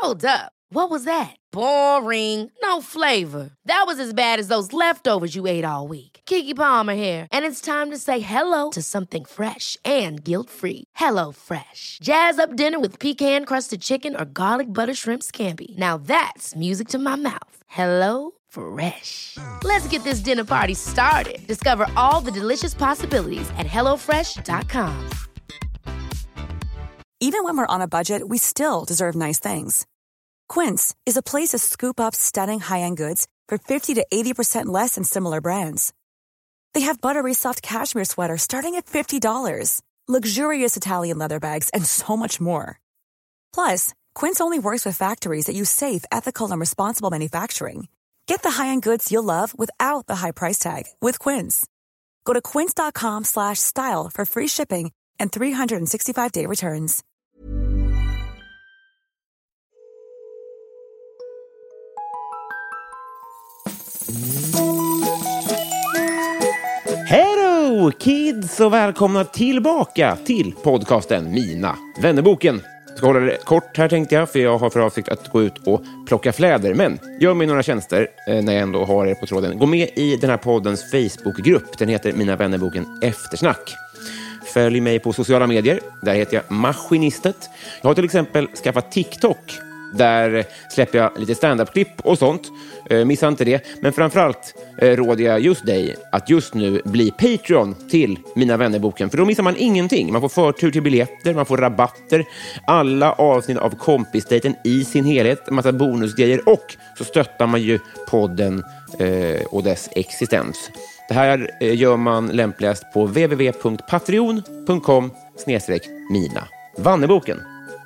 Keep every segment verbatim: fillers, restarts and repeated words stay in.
Hold up. What was that? Boring. No flavor. That was as bad as those leftovers you ate all week. Keke Palmer here, and it's time to say hello to something fresh and guilt-free. Hello Fresh. Jazz up dinner with pecan-crusted chicken or garlic butter shrimp scampi. Now that's music to my mouth. Hello Fresh. Let's get this dinner party started. Discover all the delicious possibilities at hello fresh dot com. Even when we're on a budget, we still deserve nice things. Quince is a place to scoop up stunning high-end goods for fifty to eighty percent less than similar brands. They have buttery soft cashmere sweaters starting at fifty dollars, luxurious Italian leather bags, and so much more. Plus, Quince only works with factories that use safe, ethical, and responsible manufacturing. Get the high-end goods you'll love without the high price tag with Quince. Go to quince.com slash style for free shipping and three sixty-five day returns. Hello kids och välkomna tillbaka till podcasten Mina vännerboken. Jag ska hålla det kort här tänkte jag, för jag har för avsikt att gå ut och plocka fläder. Men gör mig några tjänster eh, när jag ändå har er på tråden. Gå med i den här poddens Facebookgrupp. Den heter Mina vännerboken Eftersnack. Följ mig på sociala medier. Där heter jag Maskinistet. Jag har till exempel skaffat TikTok. Där släpper jag lite stand-up-klipp och sånt. Eh, missa inte det. Men framförallt eh, råder jag just dig att just nu bli Patreon till Mina vännerboken. För då missar man ingenting. Man får förtur till biljetter, man får rabatter. Alla avsnitt av kompisdejten i sin helhet. En massa bonusgrejer. Och så stöttar man ju podden eh, och dess existens. Det här eh, gör man lämpligast på w w w punkt patreon punkt com slash mina vännerboken.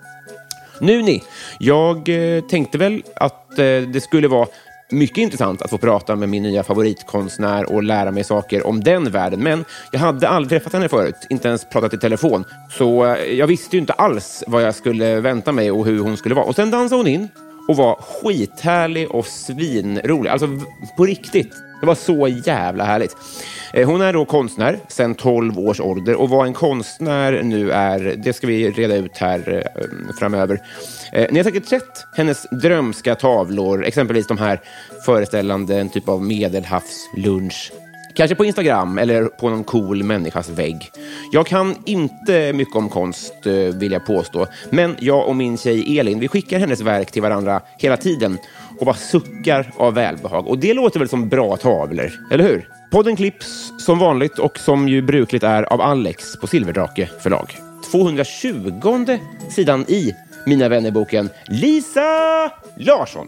Nu ni, jag eh, tänkte väl att eh, det skulle vara mycket intressant att få prata med min nya favoritkonstnär och lära mig saker om den världen. Men jag hade aldrig träffat henne förut, inte ens pratat i telefon. Så eh, jag visste ju inte alls vad jag skulle vänta mig och hur hon skulle vara. Och sen dansade hon in och var skithärlig och svinrolig. Alltså på riktigt. Det var så jävla härligt. Hon är då konstnär sedan tolv års ålder. Och vad en konstnär nu är, det ska vi reda ut här framöver. Ni har säkert sett hennes drömska tavlor. Exempelvis de här föreställande en typ av medelhavslunch. Kanske på Instagram eller på någon cool människas vägg. Jag kan inte mycket om konst, vill jag påstå. Men jag och min tjej Elin, vi skickar hennes verk till varandra hela tiden. Och bara suckar av välbehag. Och det låter väl som bra tavlor, eller hur? Podden klipps som vanligt och som ju brukligt är av Alex på Silverdrake förlag. tvåhundratjugonde sidan i Mina vännerboken, Lisa Larsson.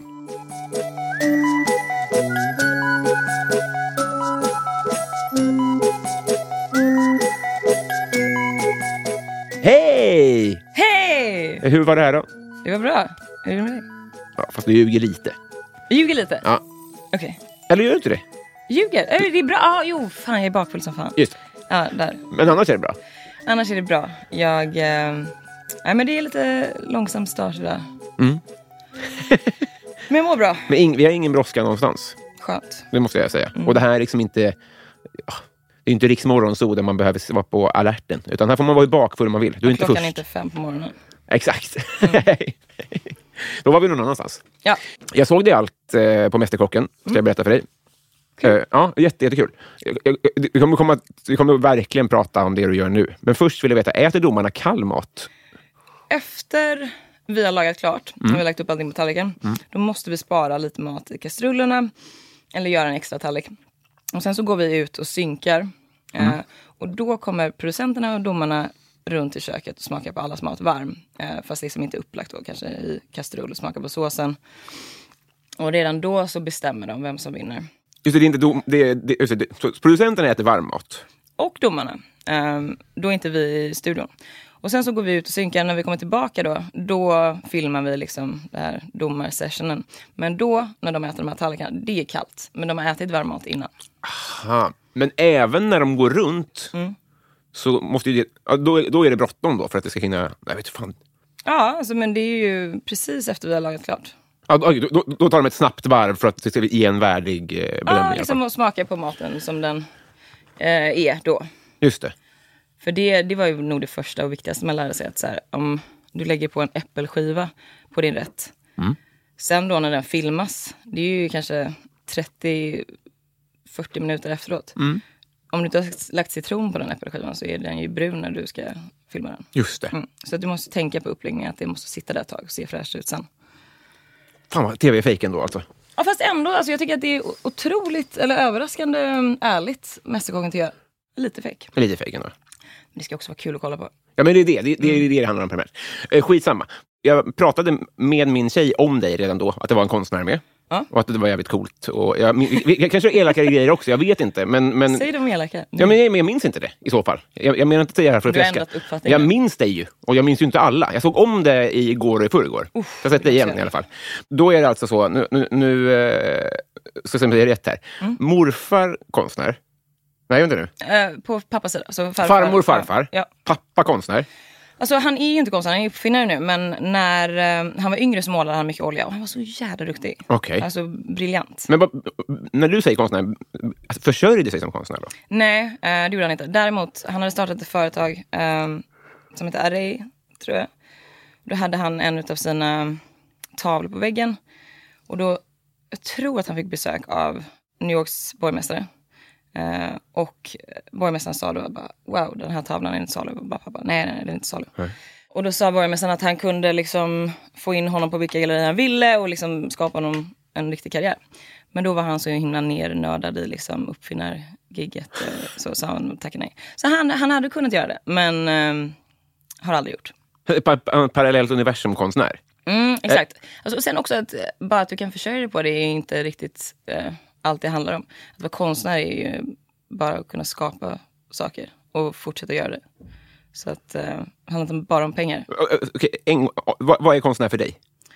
Hej! Hej! Hur var det här då? Det var bra. Hur är det med dig? Ja, fast du ljuger lite. Jag ljuger lite? Ja. Okej. Okay. Eller gör du inte det? Ljuger? Är det bra? Ah, jo, fan jag är bakfull som fan. Just. Ja, där. Men annars är det bra? Annars är det bra. Jag... Eh... Nej, men det är lite långsam start idag. Mm. Men jag mår bra. Men ing- vi har ingen brådska någonstans. Skönt. Det måste jag säga. Mm. Och det här är liksom inte... Ja, det är inte riksmorgonsol där man behöver vara på alerten. Utan här får man vara i bakfull om man vill. Du är inte klockan först. är inte fem på morgonen. Exakt. Mm. Då var vi någon annanstans. Ja. Jag såg det allt eh, på Mästerkocken. Ska jag berätta för dig. Uh, ja, jätte, jättekul. Vi kommer, komma, vi kommer verkligen prata om det du gör nu. Men först vill jag veta, äter domarna kall mat? Efter vi har lagat klart, mm. har vi lagt upp allting på tallriken, mm. då måste vi spara lite mat i kastrullerna. Eller göra en extra tallrik. Och sen så går vi ut och synkar. Mm. Uh, och då kommer producenterna och domarna runt i köket och smakar på allas mat varm. Uh, fast liksom inte upplagt då, kanske i kastrull och smakar på såsen. Och redan då så bestämmer de vem som vinner. Just det, det är inte dom, det, det, just det, det, producenterna äter varm mat. Och domarna. Um, då är inte vi i studion. Och sen så går vi ut och synkar. När vi kommer tillbaka då, då filmar vi liksom det här domarsessionen. Men då, när de äter de här tallrikarna, det är kallt. Men de har ätit varm mat innan. Aha. Men även när de går runt mm. så måste ju det, då, då är det bråttom då för att det ska hinna, jag vet fan. Ja, alltså, men det är ju precis efter vi har lagat klart. Ja, då, då, då tar de ett snabbt varv för att det ska ge en värdig eh, bedömning. Ja, liksom att smaka på maten som den eh, är då. Just det. För det, det var ju nog det första och viktigaste man lärde sig. Att så här, om du lägger på en äppelskiva på din rätt. Mm. Sen då när den filmas, det är ju kanske trettio fyrtio minuter efteråt. Mm. Om du inte har lagt citron på den äppelskivan så är den ju brun när du ska filma den. Just det. Mm. Så du måste tänka på uppläggningen, att det måste sitta där ett tag och se fräscht ut sen. Fan vad tv-fejken då alltså. Ja, fast ändå, alltså, jag tycker att det är otroligt, eller överraskande ärligt Mästerkocken tycker jag. Lite fejk. Lite fejk ändå. Men det ska också vara kul att kolla på. Ja, men det är det. Det, det, är det det handlar om primärt. Eh, skitsamma. Jag pratade med min tjej om dig redan då, att det var en konstnär med. Ja. Och att det var jävligt coolt. Och jag, jag, kanske elakare grejer också, jag vet inte. Men, men, Säg de elaka. ja, men jag, jag minns inte det i så fall. Jag, jag menar inte att säga det här för att Du har fläska. ändrat uppfattningen. Jag minns dig ju. Och jag minns ju inte alla. Jag såg om det igår och i förrgår. Uff, jag har sett det igen det i alla fall. Då är det alltså så, nu, nu, nu eh, ska jag säga rätt här. Mm. Morfar konstnär. Nej, vänta nu. Uh, på pappas sida. Alltså farfar, Farmor, farfar. Ja. Pappa konstnär. Alltså han är ju inte konstnär, han är ju uppfinnare nu. Men när uh, han var yngre så målade han mycket olja. Och han var så jävla duktig. Okej. Alltså briljant. Men ba, när du säger konstnär, alltså, försörjde sig som konstnär då? Nej, uh, det gjorde han inte. Däremot, han hade startat ett företag um, som heter Array, tror jag. Då hade han en av sina tavlor på väggen. Och då, jag tror att han fick besök av New Yorks borgmästare. Uh, och borgmästaren sa då bara, wow, den här tavlan är inte salu. Bara, pappa, nej, nej, den är inte salu. Nej. Och då sa borgmästaren att han kunde liksom få in honom på vilka gallerier han ville och liksom skapa honom en riktig karriär. Men då var han så himla nernördad i liksom uppfinnargigget, så sa han tackar nej. Så han, han hade kunnat göra det, men uh, har aldrig gjort. Pa- parallellt universumkonstnär. Mm, exakt. Alltså, och sen också att bara att du kan försörja dig på det är inte riktigt uh, allt det handlar om. Att vara konstnär är ju bara att kunna skapa saker och fortsätta göra det. Så att uh, det handlar inte bara om pengar. Okej, en, vad, vad är konstnär för dig?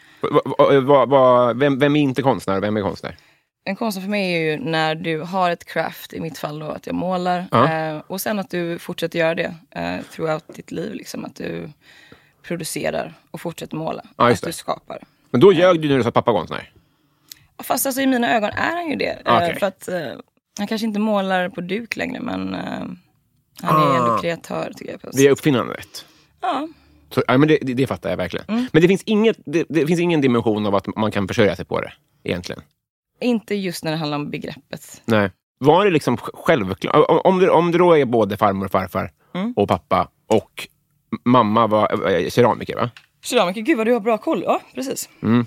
Vad, vad, vad, vem, vem är inte konstnär? Vem är konstnär? En konstnär för mig är ju när du har ett craft, i mitt fall då att jag målar. Ja. Uh, och sen att du fortsätter göra det uh, throughout ditt liv. Liksom, att du producerar och fortsätter måla. Ja, att du skapar. Men då ljög du när du sa pappa konstnär. Fast alltså, i mina ögon är han ju det. Okay. Uh, för att uh, han kanske inte målar på duk längre, men uh, han är ah. ändå kreatör tycker jag. Det är uppfinnandet. Ja. Så, ja, men det, det, det fattar jag verkligen. Mm. Men det finns, inget, det, det finns ingen dimension av att man kan försörja sig på det, egentligen. Inte just när det handlar om begreppet. Nej. Var det liksom självklart? Om, om, det, om det då är både farmor och farfar mm. och pappa och mamma var äh, keramiker, va? Keramiker, gud vad du har bra koll. Ja, precis. Mm.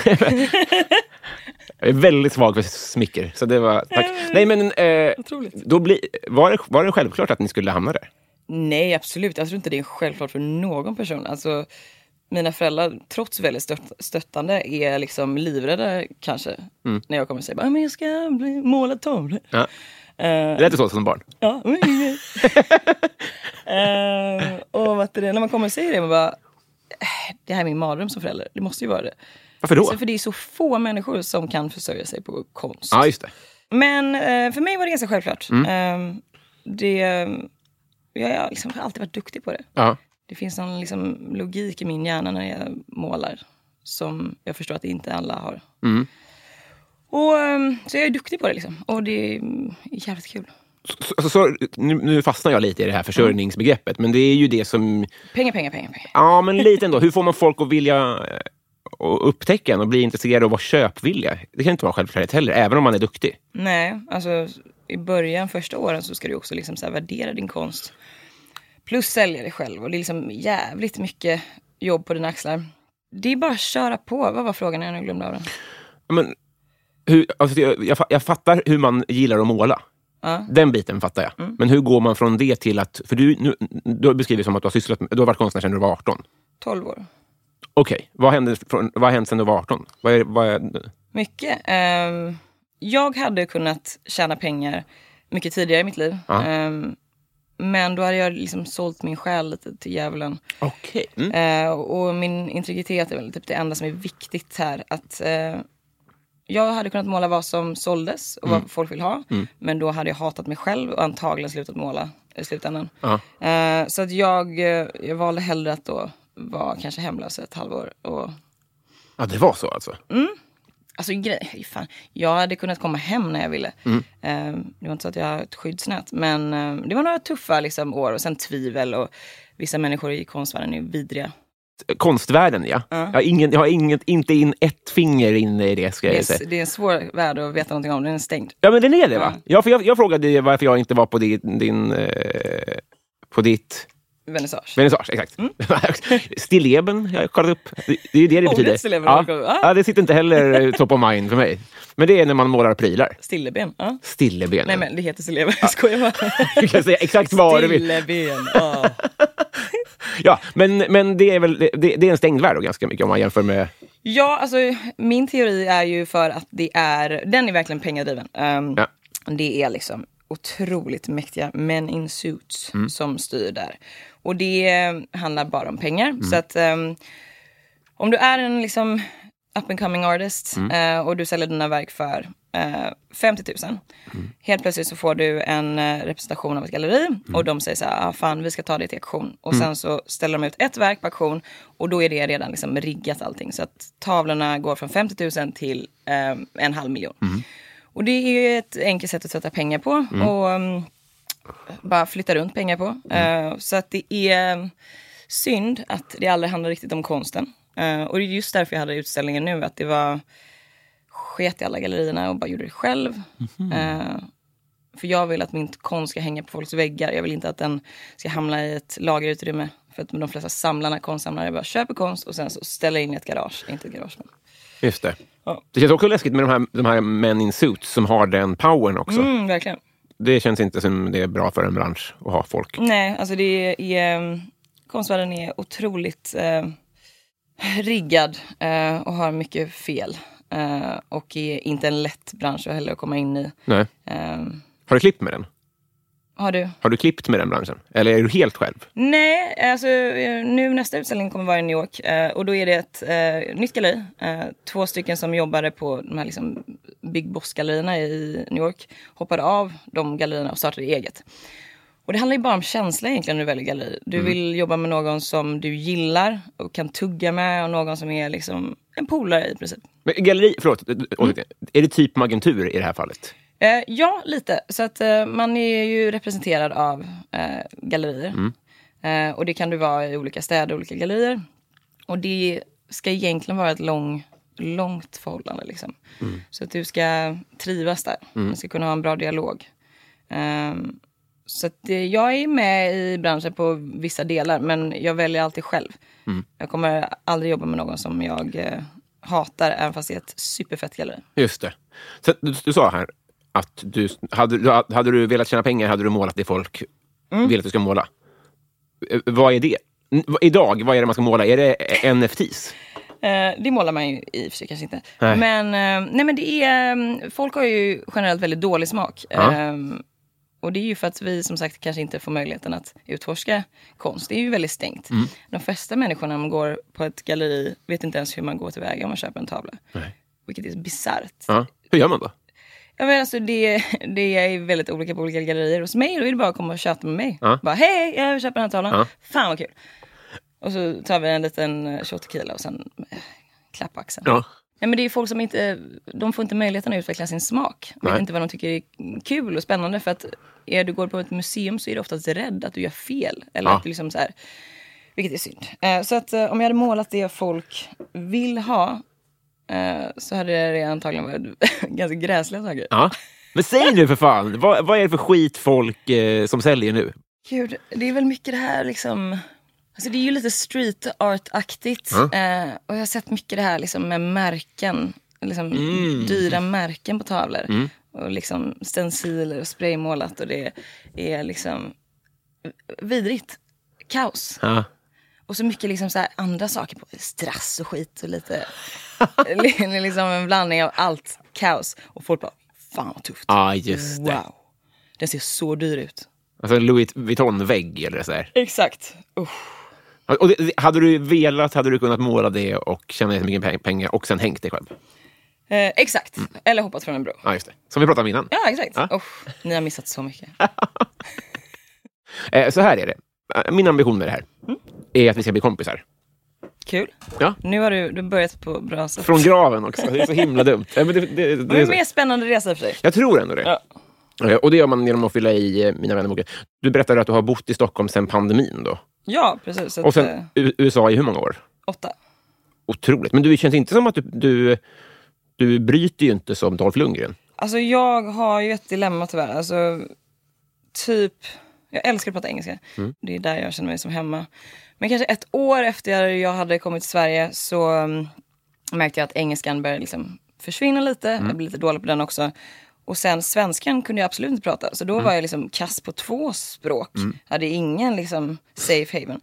Jag är väldigt svag för smicker, så det var tack. Nej, men eh, då bli, var, det, var det självklart att ni skulle hamna där? Nej, absolut. Jag tror inte det är självklart för någon person. Alltså, mina föräldrar, trots väldigt stött, stöttande, är liksom livrädda kanske. Mm. När jag kommer och säger, men jag ska bli målad tavlor. Ja. Uh, det lät så som barn. Ja. uh, och vad det, när man kommer och säger det, man bara, det här är min mardröm som förälder. Det måste ju vara det. Varför då? Så för det är så få människor som kan försörja sig på konst. Ja, just det. Men uh, för mig var det ganska självklart. Mm. Uh, det... Jag har liksom alltid varit duktig på det. Ja. Det finns någon liksom logik i min hjärna när jag målar som jag förstår att inte alla har. Mm. Och, så jag är duktig på det liksom. Och det är jävligt kul. Så, så, så, nu, nu fastnar jag lite i det här försörjningsbegreppet. Men det är ju det som... Pengar, pengar, pengar. pengar. Ja, men lite ändå. Hur får man folk att vilja och upptäcka en och bli intresserade och vara köpvilliga? Det kan inte vara självklart heller, även om man är duktig. Nej, alltså i början, första åren så ska du också liksom så här värdera din konst. Plus sälja dig själv. Och det är liksom jävligt mycket jobb på dina axlar. Det är bara att köra på. Vad var frågan? Jag nu glömde av den. Men, hur, alltså, jag, jag fattar hur man gillar att måla. Ja. Den biten fattar jag. Mm. Men hur går man från det till att... För du, nu, du har beskrivit som att du har sysslat med, du har varit konstnär sedan du var arton. tolv år. Okej. Okay. Vad hände från, vad hände sedan du var arton? Vad är, vad är... Mycket. Um, jag hade kunnat tjäna pengar mycket tidigare i mitt liv. Ja. Um, men då hade jag liksom sålt min själ lite till djävulen. Okej. Okay. Mm. Uh, och min integritet är väl typ det enda som är viktigt här. Att uh, jag hade kunnat måla vad som såldes och mm. vad folk vill ha. Mm. Men då hade jag hatat mig själv och antagligen slutat måla i slutändan. Ja. Uh, så att jag, jag valde hellre att då vara kanske hemlös ett halvår. Och... Ja, det var så alltså? Mm. Alltså grej, fan. Jag hade kunnat komma hem när jag ville. Mm. Uh, det var inte så att jag har ett skyddsnät. Men uh, det var några tuffa liksom, år. Och sen tvivel. Och vissa människor i konstvärlden är vidriga. Konstvärlden, ja. Ja. Jag har, ingen, jag har inget, inte in ett finger inne i det, ska Det jag säga. är, det är en svår värld att veta någonting om. Den är stängd. Ja, men den är det, va? Ja. Ja, för jag, jag frågade varför jag inte var på din... din eh, på ditt... Vernissage. Vernissage, exakt. Mm. Stilleben, jag har kollat upp. Det, det är ju det det betyder. Stilleben, ja. ah. ja, det sitter inte heller top of mind för mig. Men det är när man målar prylar. Stilleben, ja. Stilleben. Nej, men det heter stilleben. Jag skojar bara. Du kan säga exakt vad du vill. Stilleben, ja. Ja, men, men det är väl det, det är en stängd värld då, ganska mycket om man jämför med... Ja, alltså min teori är ju för att det är, den är verkligen pengadriven. Um, Ja. Det är liksom otroligt mäktiga men in suits mm. som styr där. Och det handlar bara om pengar. Mm. Så att um, om du är en liksom up and coming artist mm. uh, och du säljer dina verk för uh, femtio tusen. Mm. Helt plötsligt så får du en uh, representation av ett galleri mm. och de säger så här, ah, fan vi ska ta det till auktion. Och mm. sen så ställer de ut ett verk på auktion och då är det redan liksom riggat allting. Så att tavlorna går från femtio tusen till um, en halv miljon. Mm. Och det är ju ett enkelt sätt att sätta pengar på mm. och um, bara flytta runt pengar på. Mm. Uh, så att det är synd att det aldrig handlar riktigt om konsten. Uh, och det är just därför jag hade utställningen nu, att det var sket i alla gallerierna och bara gjorde det själv. Mm. Uh, för jag vill att min konst ska hänga på folks väggar. Jag vill inte att den ska hamna i ett lagerutrymme. För att de flesta samlarna, konstsamlare, bara köper konst och sen så ställer in i ett garage. Inte ett garage, men... Just det. Ja. Det känns också läskigt med de här, de här men in suits som har den powern också. Mm, verkligen. Det känns inte som det är bra för en bransch att ha folk. Nej, alltså det är... Konstvärlden är otroligt eh, riggad eh, och har mycket fel. Eh, och är inte en lätt bransch heller att komma in i. Nej. Eh, har du klippt med den? Har du? Har du klippt med den branschen? Eller är du helt själv? Nej, alltså nu nästa utställning kommer vara i New York. Eh, och då är det ett eh, nytt galleri. Eh, två stycken som jobbade på de här liksom Big Boss-gallerierna i New York. Hoppade av de gallerierna och startade eget. Och det handlar ju bara om känsla egentligen när du väljer galleri. Du mm. vill jobba med någon som du gillar och kan tugga med. Och någon som är liksom en polare i princip. Men galleri, förlåt, mm. är det typ agentur i det här fallet? Eh, ja, lite. Så att eh, man är ju representerad av eh, gallerier. Mm. Eh, och det kan du vara i olika städer, olika gallerier. Och det ska egentligen vara ett lång, långt förhållande liksom. Mm. Så att du ska trivas där. Mm. Du ska kunna ha en bra dialog. Um, Så att jag är med i branschen på vissa delar, men jag väljer alltid själv. Mm. Jag kommer aldrig jobba med någon som jag eh, hatar, även fast det är ett superfett galleri. Just det. Så du, du sa här att du hade, hade du velat tjäna pengar hade du målat det folk mm. vill att du ska måla. Vad är det? Idag, vad är det man ska måla? Är det N F Ts? Eh, det målar man ju i och för sig kanske inte. Nej. Men, eh, nej, men det är, folk har ju generellt väldigt dålig smak. Ja. Eh, Och det är ju för att vi som sagt kanske inte får möjligheten att utforska konst. Det är ju väldigt stängt. Mm. De flesta människorna när man går på ett galleri vet inte ens hur man går tillväga om man köper en tavla. Nej. Vilket är bisarrt. Ja. Hur gör man då? Ja, men alltså det, det är väldigt olika på olika gallerier. Hos mig då vill det bara komma och köta med mig. Ja. Bara hej, jag köper den här tavlan. Ja. Fan vad kul. Och så tar vi en liten shot tequila och sen äh, klapp på axeln. Ja. Nej, men det är folk som inte, de får inte möjligheten att utveckla sin smak. De vet inte vad de tycker är kul och spännande. För att är du går på ett museum så är du oftast rädd att du gör fel. Eller ja. att du liksom så här, vilket är synd. Eh, så att eh, om jag hade målat det folk vill ha eh, så hade det antagligen varit ganska gräsliga saker. Ja. Men säg nu för fan, vad, vad är det för skit folk eh, som säljer nu? Gud, det är väl mycket det här liksom... Alltså det är ju lite street art-aktigt. Mm. Eh, och jag har sett mycket det här liksom med märken. Liksom mm. dyra märken på tavlor. Mm. Och liksom stenciler och spraymålat. Och det är liksom vidrigt. Kaos. Ja. Och så mycket liksom så här andra saker på. Strass och skit och lite... liksom en blandning av allt. Kaos. Och folk bara, fan vad tufft. Ja, ah, just det. Wow. Den ser så dyr ut. Alltså en Louis Vuitton-vägg eller så här. Exakt. Uh. Och det, hade du velat, hade du kunnat måla det och tjäna så mycket pengar och sen hängt dig själv? Eh, exakt. Mm. Eller hoppat från en bro. Ja, just det. Som vi pratade om innan. Ja, exakt. Ja. Oh, ni har missat så mycket. eh, så här är det. Min ambition med det här mm. är att vi ska bli kompisar. Kul. Ja. Nu har du, du börjat på bra sätt. Från graven också. Det är så himla dumt. Ja, men det, det, det, det är en mer spännande resa för sig. Jag tror ändå det. Ja. Och det gör man genom att fylla i Mina vännerboken. Du berättade att du har bott i Stockholm sedan pandemin då. Ja, precis. Så Och sen att, U- USA i hur många år? Åtta. Otroligt. Men det känns inte som att du, du, du bryter ju inte som Dolph Lundgren. Alltså jag har ju ett dilemma tyvärr. Alltså typ, jag älskar att prata engelska. Mm. Det är där jag känner mig som hemma. Men kanske ett år efter jag hade kommit till Sverige så um, märkte jag att engelskan började liksom försvinna lite. Mm. Jag blev lite dålig på den också. Och sen svenskan kunde jag absolut inte prata. Så då mm. var jag liksom kass på två språk. Mm. Jag hade ingen liksom safe haven.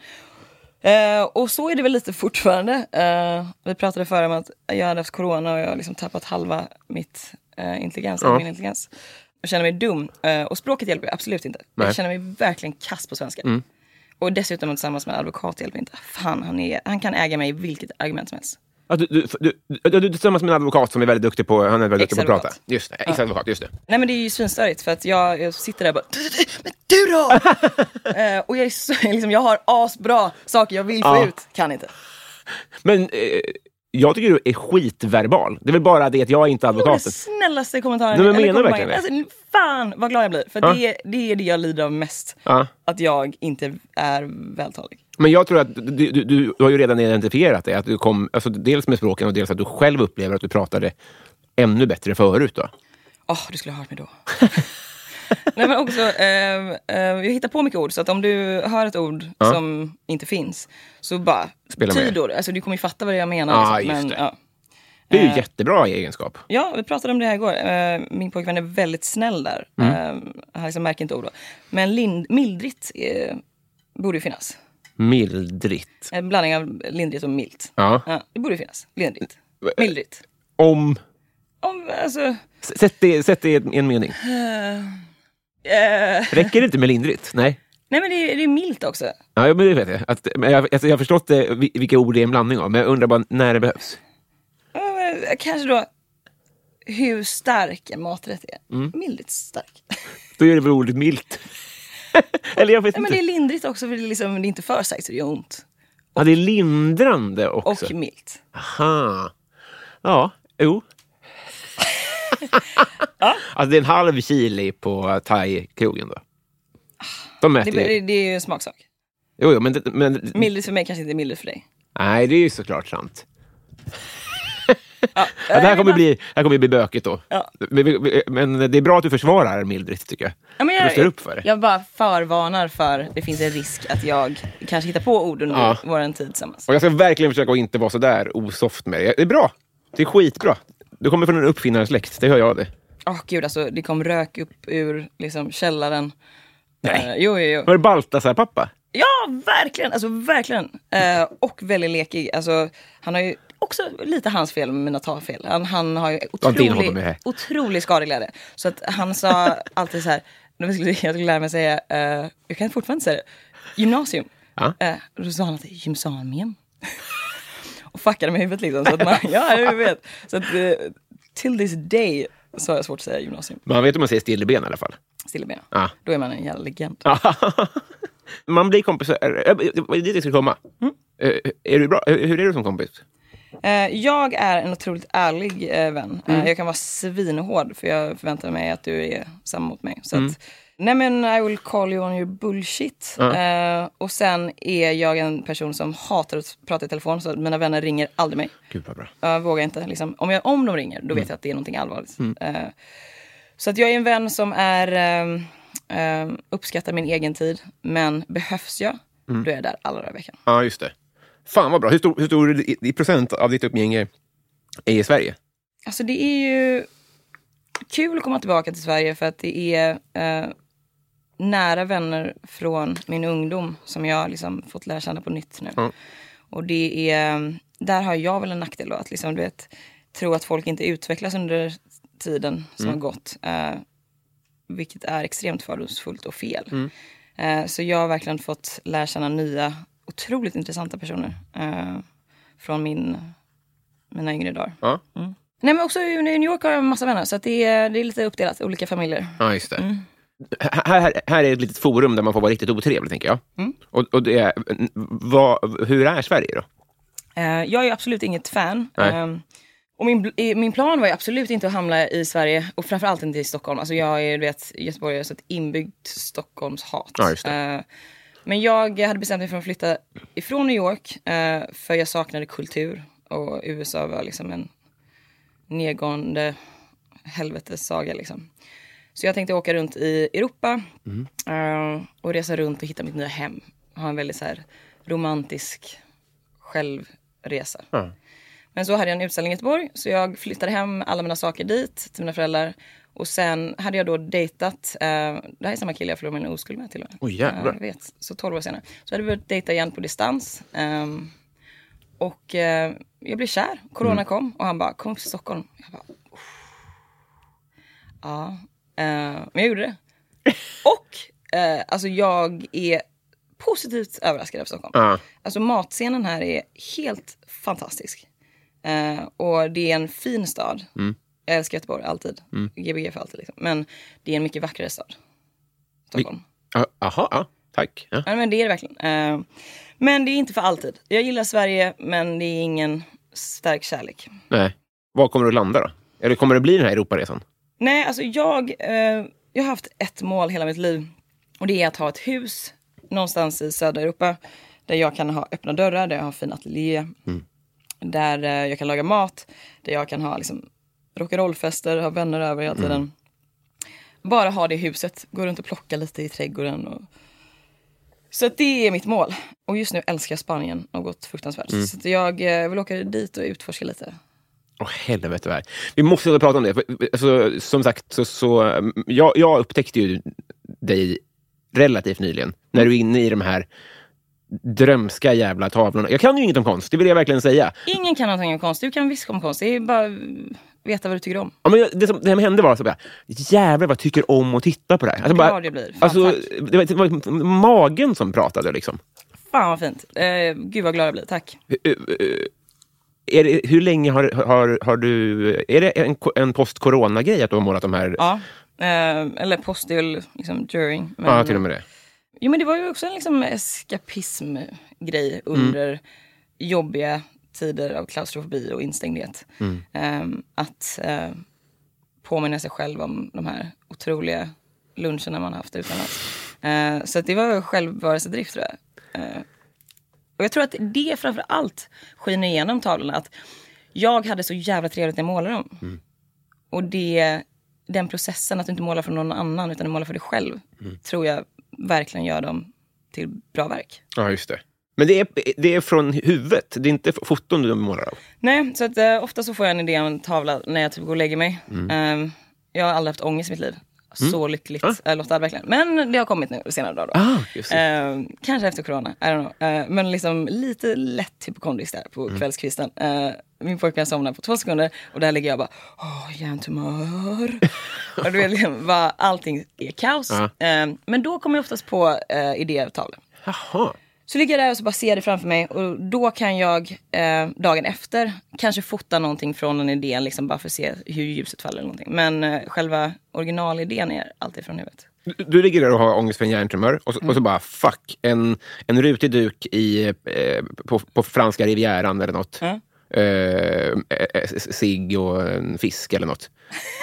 Uh, och så är det väl lite fortfarande. Uh, vi pratade förra om att jag hade haft corona och jag har liksom tappat halva mitt uh, intelligens. Ja. Min intelligens. Jag känner mig dum. Uh, och språket hjälper absolut inte. Nej. Jag känner mig verkligen kass på svenska. Mm. Och dessutom tillsammans med en advokat hjälper inte. Fan, han, är, han kan äga mig i vilket argument som helst. Ja, du, du, du, du, du tillsammans med en advokat som är väldigt duktig på, han är väldigt duktig på att prata. Just det, ex-advokat, just det. Nej, men det är ju svinstörigt för att jag, jag sitter där och bara, men du då? uh, och jag, är så, liksom, jag har asbra saker jag vill få ja. ut, kan inte. Men... Eh, jag tycker du är skitverbal. Det är väl bara det att jag är inte advokaten. Det är snällaste kommentaren. Nej, men menar verkligen det? Alltså, fan vad glad jag blir. För ja. det, det är det jag lider av mest. Ja. Att jag inte är vältalig. Men jag tror att du, du, du har ju redan identifierat det. Att du kom, alltså, dels med språken och dels att du själv upplever att du pratade ännu bättre förut då. Åh, oh, du skulle ha hört mig då. Nej, men också, eh, eh, jag hittar på mycket ord. Så att om du hör ett ord ja. som inte finns, så bara tydor. Alltså du kommer ju fatta vad jag menar. Ja, liksom. just men, det. Ja. Det är ju eh, jättebra egenskap. Ja, vi pratade om det här igår. Eh, min pojkvän är väldigt snäll där. Mm. Eh, han liksom märker inte ord då. Men lind, mildrigt eh, borde ju finnas. Mildrigt? En blandning av lindrigt och milt. Ja. Ja, det borde finnas. Lindrigt. Mildrigt. Om? Om, alltså... Sätt det, sätt det i en, en mening. Uh, Uh, Räcker det inte med lindrigt? Nej. Nej, men det är, det är milt också. Ja, men det vet jag. Att, men jag, alltså, jag har förstått det, vilka ord det är en blandning av. Men jag undrar bara när det behövs. Uh, kanske då hur stark en maträtt är. Mm. Mildligt stark. Då är det väl ordet milt. Eller jag vet Nej, inte. Men det är lindrigt också, för det är, liksom, det är inte för starkt så det gör ont. Och, ja, det är lindrande också. Och milt. Aha. Ja, jo. Ja. Alltså det är en halv chili på thai-krogen då. De det, det, det är ju en smaksak. Jo, jo, men, men... Mildligt för mig kanske inte är mildligt för dig. Nej, det är ju såklart sant. Ja, ja, det här kommer bli, här kommer bli bökigt då. Ja. Men det är bra att du försvarar mildrigt, tycker jag. Ja, men jag, du står upp för det. Jag bara förvarnar för det finns en risk att jag kanske hittar på ord under ja. vår tid tillsammans. Och jag ska verkligen försöka att inte vara så där osoft med det. Det är bra. Det är skitbra. Du kommer från en uppfinnarsläkt, det hör jag det. Åh oh, gud, alltså det kom rök upp ur liksom källaren. Nej. Uh, jo, jo, jo. Var det Baltasar pappa? Ja, verkligen, alltså verkligen. Uh, och väldigt lekig. Alltså, han har ju också lite hans fel med mina tagfel. Han, han har ju otrolig, otrolig skadeglädje. Så att han sa alltid så här, när vi skulle, jag skulle lära mig säga, uh, jag kan fortfarande säga det, gymnasium. Ja. Uh, och då sa han alltid, gymsamium. Och fuckade med huvudet liksom. Så att man, ja, jag vet. Så att uh, till this day så har jag svårt att säga gymnasium. Man vet om man säger stilleben i alla fall. Stilleben, ja. Då är man en jävla legend. Man blir kompis. Vad är det jag ska komma? Mm. Är du bra? Hur är du som kompis? Jag är en otroligt ärlig vän. Mm. Jag kan vara svinhård för jag förväntar mig att du är samma mot mig. Så mm. att, nej men I will call you on your bullshit. Mm. Uh, och sen är jag en person som hatar att prata i telefon, så mina vänner ringer aldrig mig. Gud vad bra. Jag vågar inte. Liksom. Om, jag, om de ringer, då vet mm. jag att det är någonting allvarligt. Mm. Uh, så att jag är en vän som är uh, uh, uppskattar min egen tid, men behövs jag, mm. då är jag där alla dagar i veckan. Ja, just det. Fan vad bra. Hur stor, hur stor i, i procent av ditt uppgänge är i Sverige? Alltså det är ju kul att komma tillbaka till Sverige för att det är uh, nära vänner från min ungdom som jag liksom fått lära känna på nytt nu. Mm. Och det är, där har jag väl en nackdel då, att liksom, du vet, tro att folk inte utvecklas under tiden som mm. har gått. Uh, vilket är extremt fördomsfullt och fel. Mm. Uh, så jag har verkligen fått lära känna nya, otroligt intressanta personer uh, från min, mina yngre dagar. Ja. Mm. Nej, men också i New York har jag en massa vänner, så att det, är, det är lite uppdelat, olika familjer. Ja, just det. Mm. Här, här är ett litet forum där man får vara riktigt otrevlig, tänker jag. Mm. Och, och det är, vad, hur är Sverige då? Uh, jag är absolut inget fan. Uh, och min, min plan var ju absolut inte att hamna i Sverige, och framförallt inte i Stockholm. Alltså jag är, du vet, Göteborg är så ett inbyggt Stockholmshat. Ja, just det. Uh, Men jag hade bestämt mig för att flytta ifrån New York eh, för jag saknade kultur. Och U S A var liksom en nedgående helvetessaga liksom. Så jag tänkte åka runt i Europa mm. uh, och resa runt och hitta mitt nya hem. Ha en väldigt så här romantisk självresa. Mm. Men så hade jag en utställning i Göteborg så jag flyttade hem alla mina saker dit till mina föräldrar. Och sen hade jag då dejtat, uh, det här är samma kille jag förlorade min oskuld med till och med. Oj, jävlar. Uh, jag vet, så tolv år senare. Så hade vi börjat dejta igen på distans. Um, och uh, jag blev kär, corona mm. kom och han bara, kom till Stockholm. Jag bara, ja, uh, men jag gjorde det. Och uh, alltså jag är positivt överraskad av Stockholm. Uh. Alltså matscenen här är helt fantastisk. Uh, och det är en fin stad. Mm. Jag älskar Göteborg, alltid. Mm. G B G för alltid liksom. Men det är en mycket vackrare stad. Stockholm. Jaha, uh, ja, tack. Ja. Ja, men det är det verkligen. Uh, men det är inte för alltid. Jag gillar Sverige, men det är ingen stark kärlek. Nej. Var kommer du att landa då? Eller kommer det bli den här Europaresan? Nej, alltså jag, eh, jag har haft ett mål hela mitt liv. Och det är att ha ett hus någonstans i södra Europa. Där jag kan ha öppna dörrar, där jag har fin ateljé. Mm. Där eh, jag kan laga mat. Där jag kan ha liksom, rock'n'roll-fester, ha vänner över hela tiden. Mm. Bara ha det huset. Gå runt och plocka lite i trädgården. Och... Så att det är mitt mål. Och just nu älskar jag Spanien och gått fruktansvärt. Mm. Så att jag eh, vill åka dit och utforska lite. Åh, oh, helvete vad. Vi måste prata om det. Alltså, som sagt, så, så, jag, jag upptäckte ju dig relativt nyligen. När du är inne i de här drömska jävla tavlorna. Jag kan ju inget om konst, det vill jag verkligen säga. Ingen kan någonting om konst, du kan visst om konst. Det är bara veta vad du tycker om. Ja, men det som, det som hände var så bara, jävlar vad tycker om att titta på det här. Alltså, bara, det blir. Fan, alltså, det, var, det var magen som pratade liksom. Fan vad fint. Eh, gud vad glad jag blir, tack. Uh, uh, uh. Är det, hur länge har, har, har du... Är det en, en post-corona-grej att du har målat de här... Ja, eh, eller post är väl liksom during. Men, ja, till och med det. Jo, men det var ju också en liksom eskapism-grej under mm. jobbiga tider av klaustrofobi och instängdhet. Mm. Eh, att eh, påminna sig själv om de här otroliga luncherna man har haft utomlands. Eh, så att det var självbevarelsedrift, tror jag. Eh, Och jag tror att det framför allt skiner igenom tavlorna. Att jag hade så jävla trevligt när jag målade dem. Mm. Och det, den processen att du inte målar för någon annan utan du målar för dig själv. Mm. Tror jag verkligen gör dem till bra verk. Ja, just det. Men det är, det är från huvudet. Det är inte foton du målar av. Nej, så att, uh, ofta så får jag en idé om en tavla när jag typ går och lägger mig. Mm. Um, jag har aldrig haft ångest i mitt liv. Mm. Så lyckligt, ah. äh, låter verkligen. Men det har kommit nu senare dag då. Ah, just det. Uh, kanske efter corona, I don't know. Uh, men liksom lite lätt hypokondrisk där på mm. kvällskvisten. Uh, min pojkvän somnar på två sekunder och där ligger jag bara, åh, hjärntumör. Och du vet liksom, bara, allting är kaos. Ah. Uh, men då kommer jag oftast på uh, idéer av tavlor. Jaha. Så ligger jag där och så bara ser det framför mig. Och då kan jag eh, dagen efter kanske fota någonting från en idé. Liksom bara för att se hur ljuset faller eller någonting. Men eh, själva originalidén är alltid från huvudet. Du, du ligger där och har ångest för en hjärntumör. Och så, mm. och så bara, fuck. En, en rutig duk i, eh, på, på franska rivieran eller något. Mm. Eh, sig och en fisk eller något.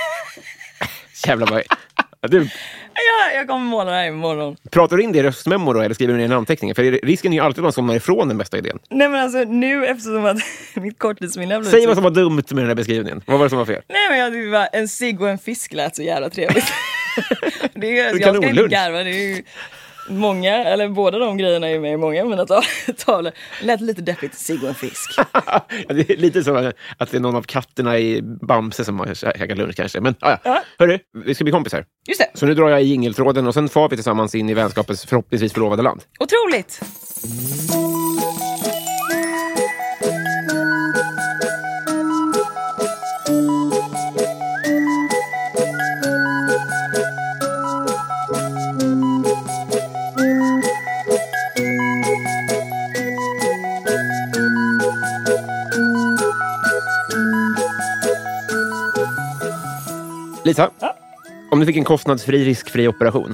Jävlar vad... Du... Ja, jag kommer måla det här imorgon. Pratar du in det i röstmemo då eller skriver du ner en anteckning? För risken är ju alltid de som är ifrån den bästa idén. Nej, men alltså nu eftersom att mitt korttidsminne... Säg vad som var dumt med den här beskrivningen. Vad var det som var fel? Nej, men jag tyckte bara en cigg och en fisk lät så jävla trevligt. Det är, jag ska inte garva, det är ju många, eller båda de grejerna är med i många av mina tavlor. Lät lite deppigt, cigg och en fisk. Ja, det är lite så att det är någon av katterna i Bamse som har käkat lunch kanske. Men ja, ja. Hörru, vi ska bli kompisar. Just det. Så nu drar jag i jingeltråden och sen far vi tillsammans in i vänskapets förhoppningsvis förlovade land. Otroligt! Lisa, ja. Om du fick en kostnadsfri, riskfri operation?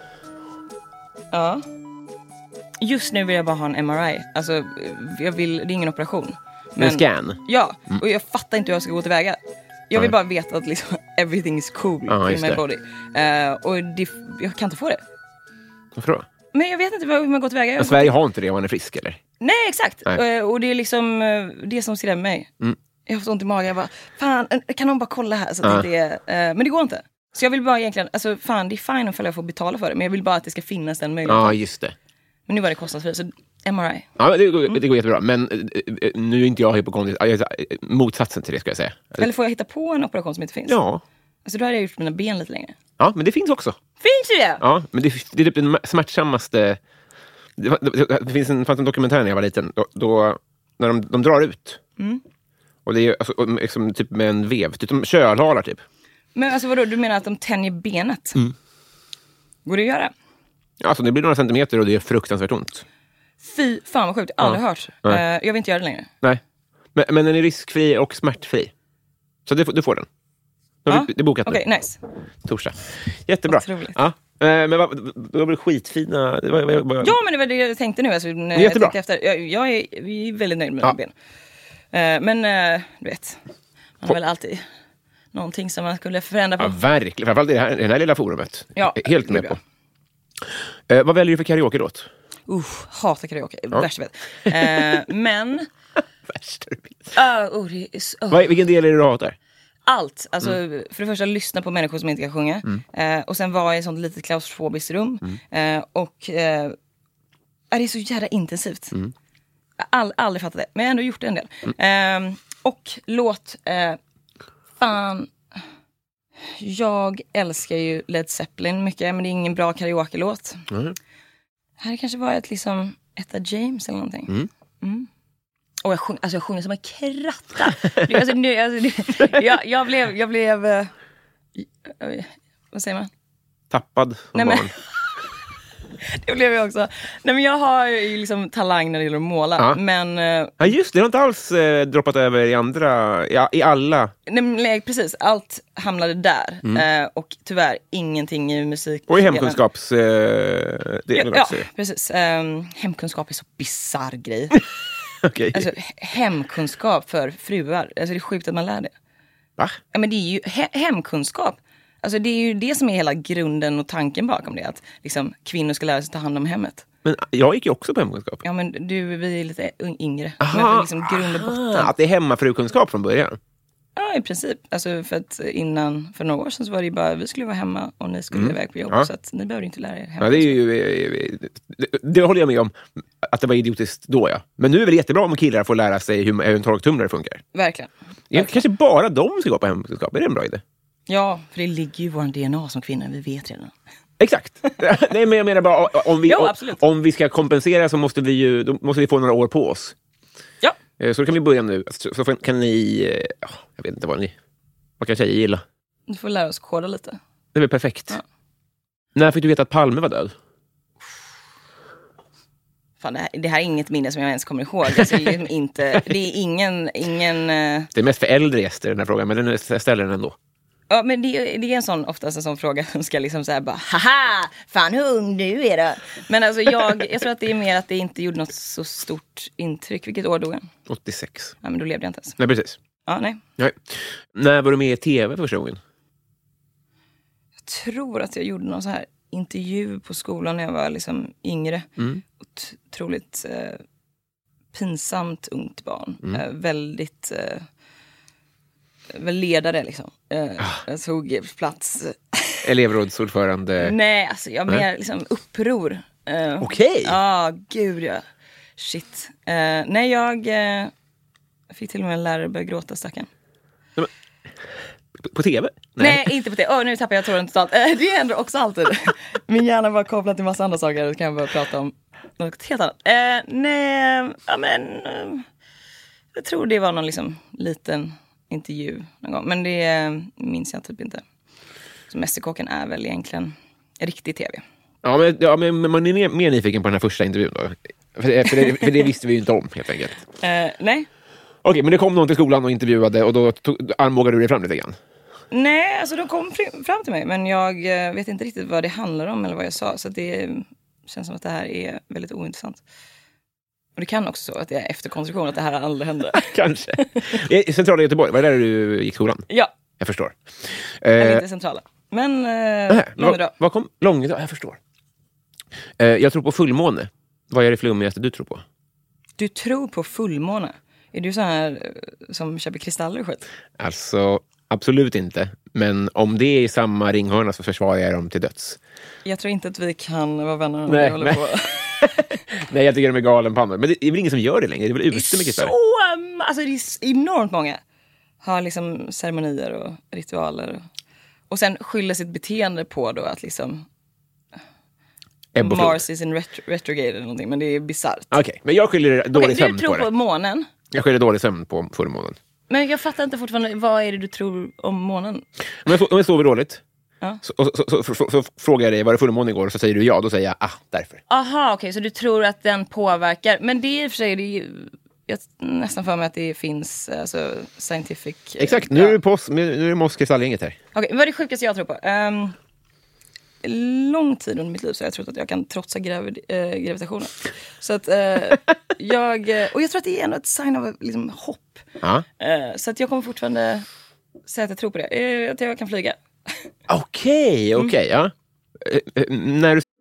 Ja. Just nu vill jag bara ha en M R I. Alltså, jag vill, det är ingen operation. Men, en scan? Ja, och jag fattar inte hur jag ska gå tillväga. Jag vill mm. bara veta att liksom, everything is cool ah, in my body. Uh, och det, jag kan inte få det. Varför då? Men jag vet inte hur man går tillväga. Men Sverige har inte det om man är frisk, eller? Nej, exakt. Nej. Och det är liksom det som skrämmer mig. Mm. Jag har fått ont i magen. Jag bara, fan, kan någon bara kolla här? Så att ja. det är, uh, men det går inte. Så jag vill bara egentligen, alltså fan, det är fine om jag får betala för det. Men jag vill bara att det ska finnas den möjligheten. Ja, just det. Men nu var det kostnadsfri, så M R I. Ja, det går, mm. det går jättebra. Men uh, nu är inte jag hypokondrisk. Motsatsen till det, ska jag säga. Eller får jag hitta på en operation som inte finns? Ja. Alltså då hade jag gjort mina ben lite längre. Ja, men det finns också. Finns ju det? Ja, men det, det är typ den smärtsammaste... Det, det, det finns en, fanns en dokumentär när jag var liten. Då, då när de, de drar ut. Mm. Och det är alltså, liksom, typ med en vev. Typ de kölhalar typ. Men alltså vadå, du menar att de tänjer benet? Mm. Går det att göra? Ja, alltså det blir några centimeter och det är fruktansvärt ont. Fy, fan vad sjukt. Aldrig ja. hört. Uh, jag vill inte göra det längre. Nej. Men, men den är riskfri och smärtfri. Så du, du får den. Ja. Det är bokat nu. Okej, okay, nice. Torsdag. Jättebra. Otroligt. Ja. Men vad, det var skitfina... Det var, det var... Ja, men det var det jag tänkte nu. Alltså, när jag tänkte efter. Jag, jag är, vi är väldigt nöjd med ja. ben. Uh, men uh, du vet, man har väl alltid någonting som man skulle förändra på. Ja, verkligen. Framförallt i det här, det här lilla forumet. Ja, helt med på. Uh, vad väljer du för karaoke-låt? Uh, hatar karaoke. Ja. Värst jag vet. Uh, men... Värst du vet. Uh, oh, det är så, oh. Vad, vilken del är det du hatar? Allt. Alltså, mm. För det första, lyssna på människor som inte kan sjunga. Mm. Eh, och sen vara i ett sånt litet klaustrofobiskt rum. Mm. Eh, och eh, är det så jävla intensivt. Mm. Jag har all, aldrig fattat det. Men jag har ändå gjort det en del. Mm. Eh, och låt... Eh, fan... Jag älskar ju Led Zeppelin mycket. Men det är ingen bra karaoke-låt. Mm. Här kanske var ett liksom... Etta James eller någonting. Mm. Mm. Och jag, sjung, alltså jag sjunger som en kratta. alltså, nu, alltså, jag, jag blev... Jag blev uh, vad säger man? Tappad som Nej, barn. Men, det blev jag också. Nej, men jag har ju liksom talang när det gäller att måla. Ja. Men, uh, ja just det, det har inte alls uh, droppat över i andra... Ja, i alla... Nej, men, precis, allt hamnade där. Mm. Uh, och tyvärr ingenting i musik. Och i hemkunskaps... Uh, ja, ja, precis. Um, hemkunskap är så bizarr grej. Okay. Alltså, hemkunskap för fruar. Alltså det är sjukt att man lär det. Va? Ja, men det är ju he- hemkunskap. Alltså det är ju det som är hela grunden och tanken bakom det. Att liksom, kvinnor ska lära sig ta hand om hemmet. Men jag gick ju också på hemkunskap. Ja, men du, vi är lite yngre. Aha, men liksom grund och botten. Att det är hemmafrukunskap från början? Ja, i princip. Alltså för att innan, för några år sedan så var det ju bara, vi skulle vara hemma och ni skulle mm. iväg på jobb. Ja. Så att ni behöver inte lära er hemma. Ja, det, är ju, det, det håller jag med om. Att det var idiotiskt då, ja. Men nu är det jättebra om killar får lära sig hur en torktumlare funkar. Verkligen. Ja, kanske bara de ska gå på hemkunskap. Är det en bra idé? Ja, för det ligger ju vår D N A som kvinnor. Vi vet redan. Exakt. Nej, men jag menar bara, om vi, jo, om, om vi ska kompensera så måste vi ju, då måste vi få några år på oss. Ja. Så då kan vi börja nu. Så kan ni, jag vet inte vad ni, vad kan tjejer gilla? Du får lära oss koda lite. Det är väl perfekt. Ja. När fick du veta att Palme var död? Fan, det, här, det här är inget minne som jag ens kommer ihåg. Alltså, det, är inte, det är ingen... ingen det är mest för äldre gäster den här frågan, men den ställer den ändå. Ja, men det, det är en sån, oftast en sån fråga som ska liksom så här bara, haha, fan hur ung du är då? Men alltså jag, jag tror att det är mer att det inte gjorde något så stort intryck. Vilket år dog han? åttiosex. Ja, men då levde jag inte ens. Nej, precis. Ja, nej. nej. När var du med i tv första gången? Jag tror att jag gjorde någon så här intervju på skolan när jag var liksom yngre. Mm. Otroligt eh, pinsamt ungt barn. Mm. Eh, väldigt... Eh, väl ledare liksom. Jag, jag tog plats. Elevrådsordförande. Nej, alltså jag mer liksom uppror. Uh, Okej. Okay. Ja, ah, gud ja. Shit. Uh, nej, jag uh, fick till och med en lärare börja gråta, stacken. På, på tv? Nej, nej inte på tv. Åh, oh, nu tappar jag tråden totalt. Uh, det händer också alltid. Min hjärna var kopplad till massa andra saker. Då kan jag bara prata om något helt annat. Uh, nej, ja men... Uh, jag tror det var någon liksom liten... intervju någon gång. Men det minns jag typ inte. Så Mästerkocken är väl egentligen riktig tv. Ja, men, ja, men man är mer nyfiken på den här första intervjun då. För det, för det, för det visste vi ju inte om, helt enkelt. Uh, nej. Okej, men det kom någon till skolan och intervjuade och då tog, armbågade du dig fram lite grann? Nej, alltså de kom fram till mig. Men jag vet inte riktigt vad det handlar om eller vad jag sa. Så det känns som att det här är väldigt ointressant. Och det kan också så att det är efterkonstruktion att det här aldrig hände. Kanske. I centrala Göteborg, var det där du gick skolan? Ja. Jag förstår. Eller eh, inte centrala. Men eh, Långedal. Vad kom? Långedal, jag förstår. Eh, jag tror på fullmåne. Vad är det flummigaste du tror på? Du tror på fullmåne? Är du så här som köper kristaller och skit? Alltså, absolut inte. Men om det är i samma ringhörna så försvarar jag dem till döds. Jag tror inte att vi kan vara vänner om Nej, vi håller nej. på. Nej, jag tycker de är galenpannor. Men det är väl ingen som gör det längre? Det är väl ute Det är mycket så, större. alltså det är enormt många. Har liksom ceremonier och ritualer. Och, och sen skyller sitt beteende på då att liksom... Ebb och flod. Mars is in retro- retrograde eller någonting, men det är bisarrt. Okej, okay, men jag skyller dålig Okay, sömn du tror på det. på månen. Jag skyller dålig sömn på fullmånen. Men jag fattar inte fortfarande, vad är det du tror om månen? Om jag, so- om jag sover dåligt Ja. så, så, så, så, så, så frågar jag dig, var det fullmåne igår? Och så säger du ja, då säger jag ah, därför. Aha, okej, okay, så du tror att den påverkar. Men det är i och för sig, det är, jag nästan för mig att det finns alltså, scientific... Exakt, nu ja. är det, pås, nu är det Moskesallgänget här. Okej, okay, vad är det sjukaste jag tror på? Um, lång tid under mitt liv så har jag trott att jag kan trotsa gravid, äh, gravitationen. Så att äh, jag... Och jag tror att det är ändå ett sign av liksom, hopp. Ja. Uh, så att jag kommer fortfarande säga att jag tror på det. Uh, att jag kan flyga. Okej, okay, okej, okay, ja. Uh, uh, när du...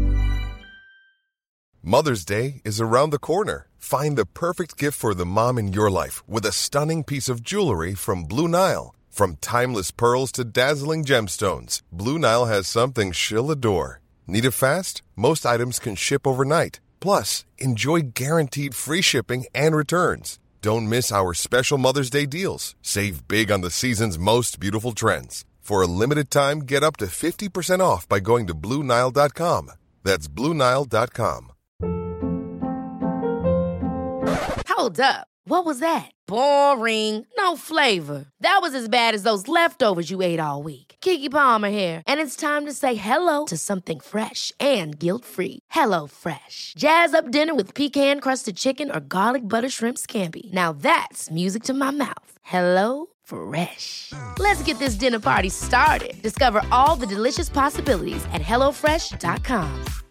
Mother's Day is around the corner. Find the perfect gift for the mom in your life with a stunning piece of jewelry from Blue Nile. From timeless pearls to dazzling gemstones, Blue Nile has something she'll adore. Need it fast? Most items can ship overnight. Plus, enjoy guaranteed free shipping and returns. Don't miss our special Mother's Day deals. Save big on the season's most beautiful trends. For a limited time, get up to fifty percent off by going to Blue Nile dot com. That's Blue Nile dot com. Hold up. What was that? Boring. No flavor. That was as bad as those leftovers you ate all week. Keke Palmer here, and it's time to say hello to something fresh and guilt-free. Hello Fresh. Jazz up dinner with pecan-crusted chicken or garlic butter shrimp scampi. Now that's music to my mouth. Hello Fresh. Let's get this dinner party started. Discover all the delicious possibilities at hello fresh dot com.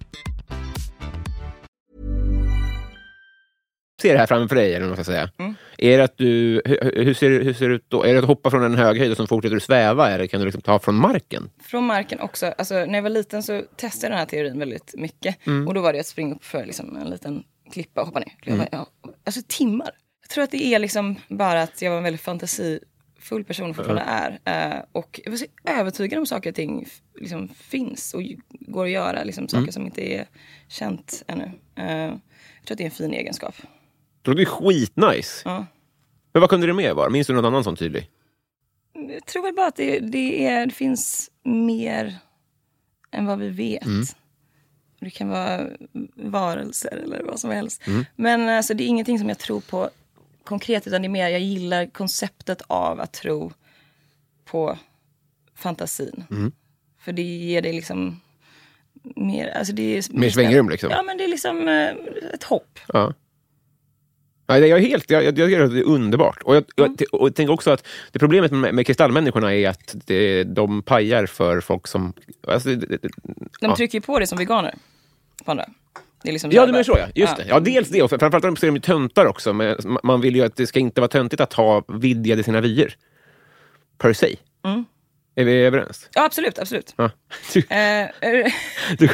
Ser det här framför dig, eller vad man ska säga. Mm. Är det att du, hur, hur, ser, hur ser det ut då? Är det att hoppa från en hög höjd och så fortsätter du sväva, eller kan du liksom ta från marken? Från marken också. Alltså, när jag var liten så testade jag den här teorin väldigt mycket. Mm. Och då var det att springa upp för liksom, en liten klippa och hoppa ner. Mm. Ja. Alltså timmar. Jag tror att det är liksom bara att jag var en väldigt fantasifull person och fortfarande mm. är. Uh, och jag var så övertygad om saker och ting liksom, finns och går att göra. Liksom, saker mm. som inte är känt ännu. Uh, jag tror att det är en fin egenskap. Det låter skitnice. Ja. Men vad kunde det mer vara? Minns du någon annan sån tydlig? Jag tror väl bara att det, det, är, det finns mer än vad vi vet. Mm. Det kan vara varelser eller vad som helst. Mm. Men alltså, det är ingenting som jag tror på konkret, utan det är mer, jag gillar konceptet av att tro på fantasin. Mm. För det ger det liksom mer... Alltså det är, mer svängrum liksom? Ja, men det är liksom eh, ett hopp. Ja. Ja, jag är helt, jag, jag, jag tycker att det är underbart. Och jag, mm. jag, och jag tänker också att det problemet med, med kristallmänniskorna är att det, de pajar för folk som... Alltså, det, det, de ja. trycker ju på det som veganer. På andra. Det är liksom ja, det är så, ja. Just ja. det. Ja, dels det. Och framförallt så är de ju töntar också. Men man vill ju att det ska inte vara töntigt att ha vidgade sina vyer. Per se. Mm. Är vi överens? Ja, absolut, absolut. Ja. Du... Uh, du...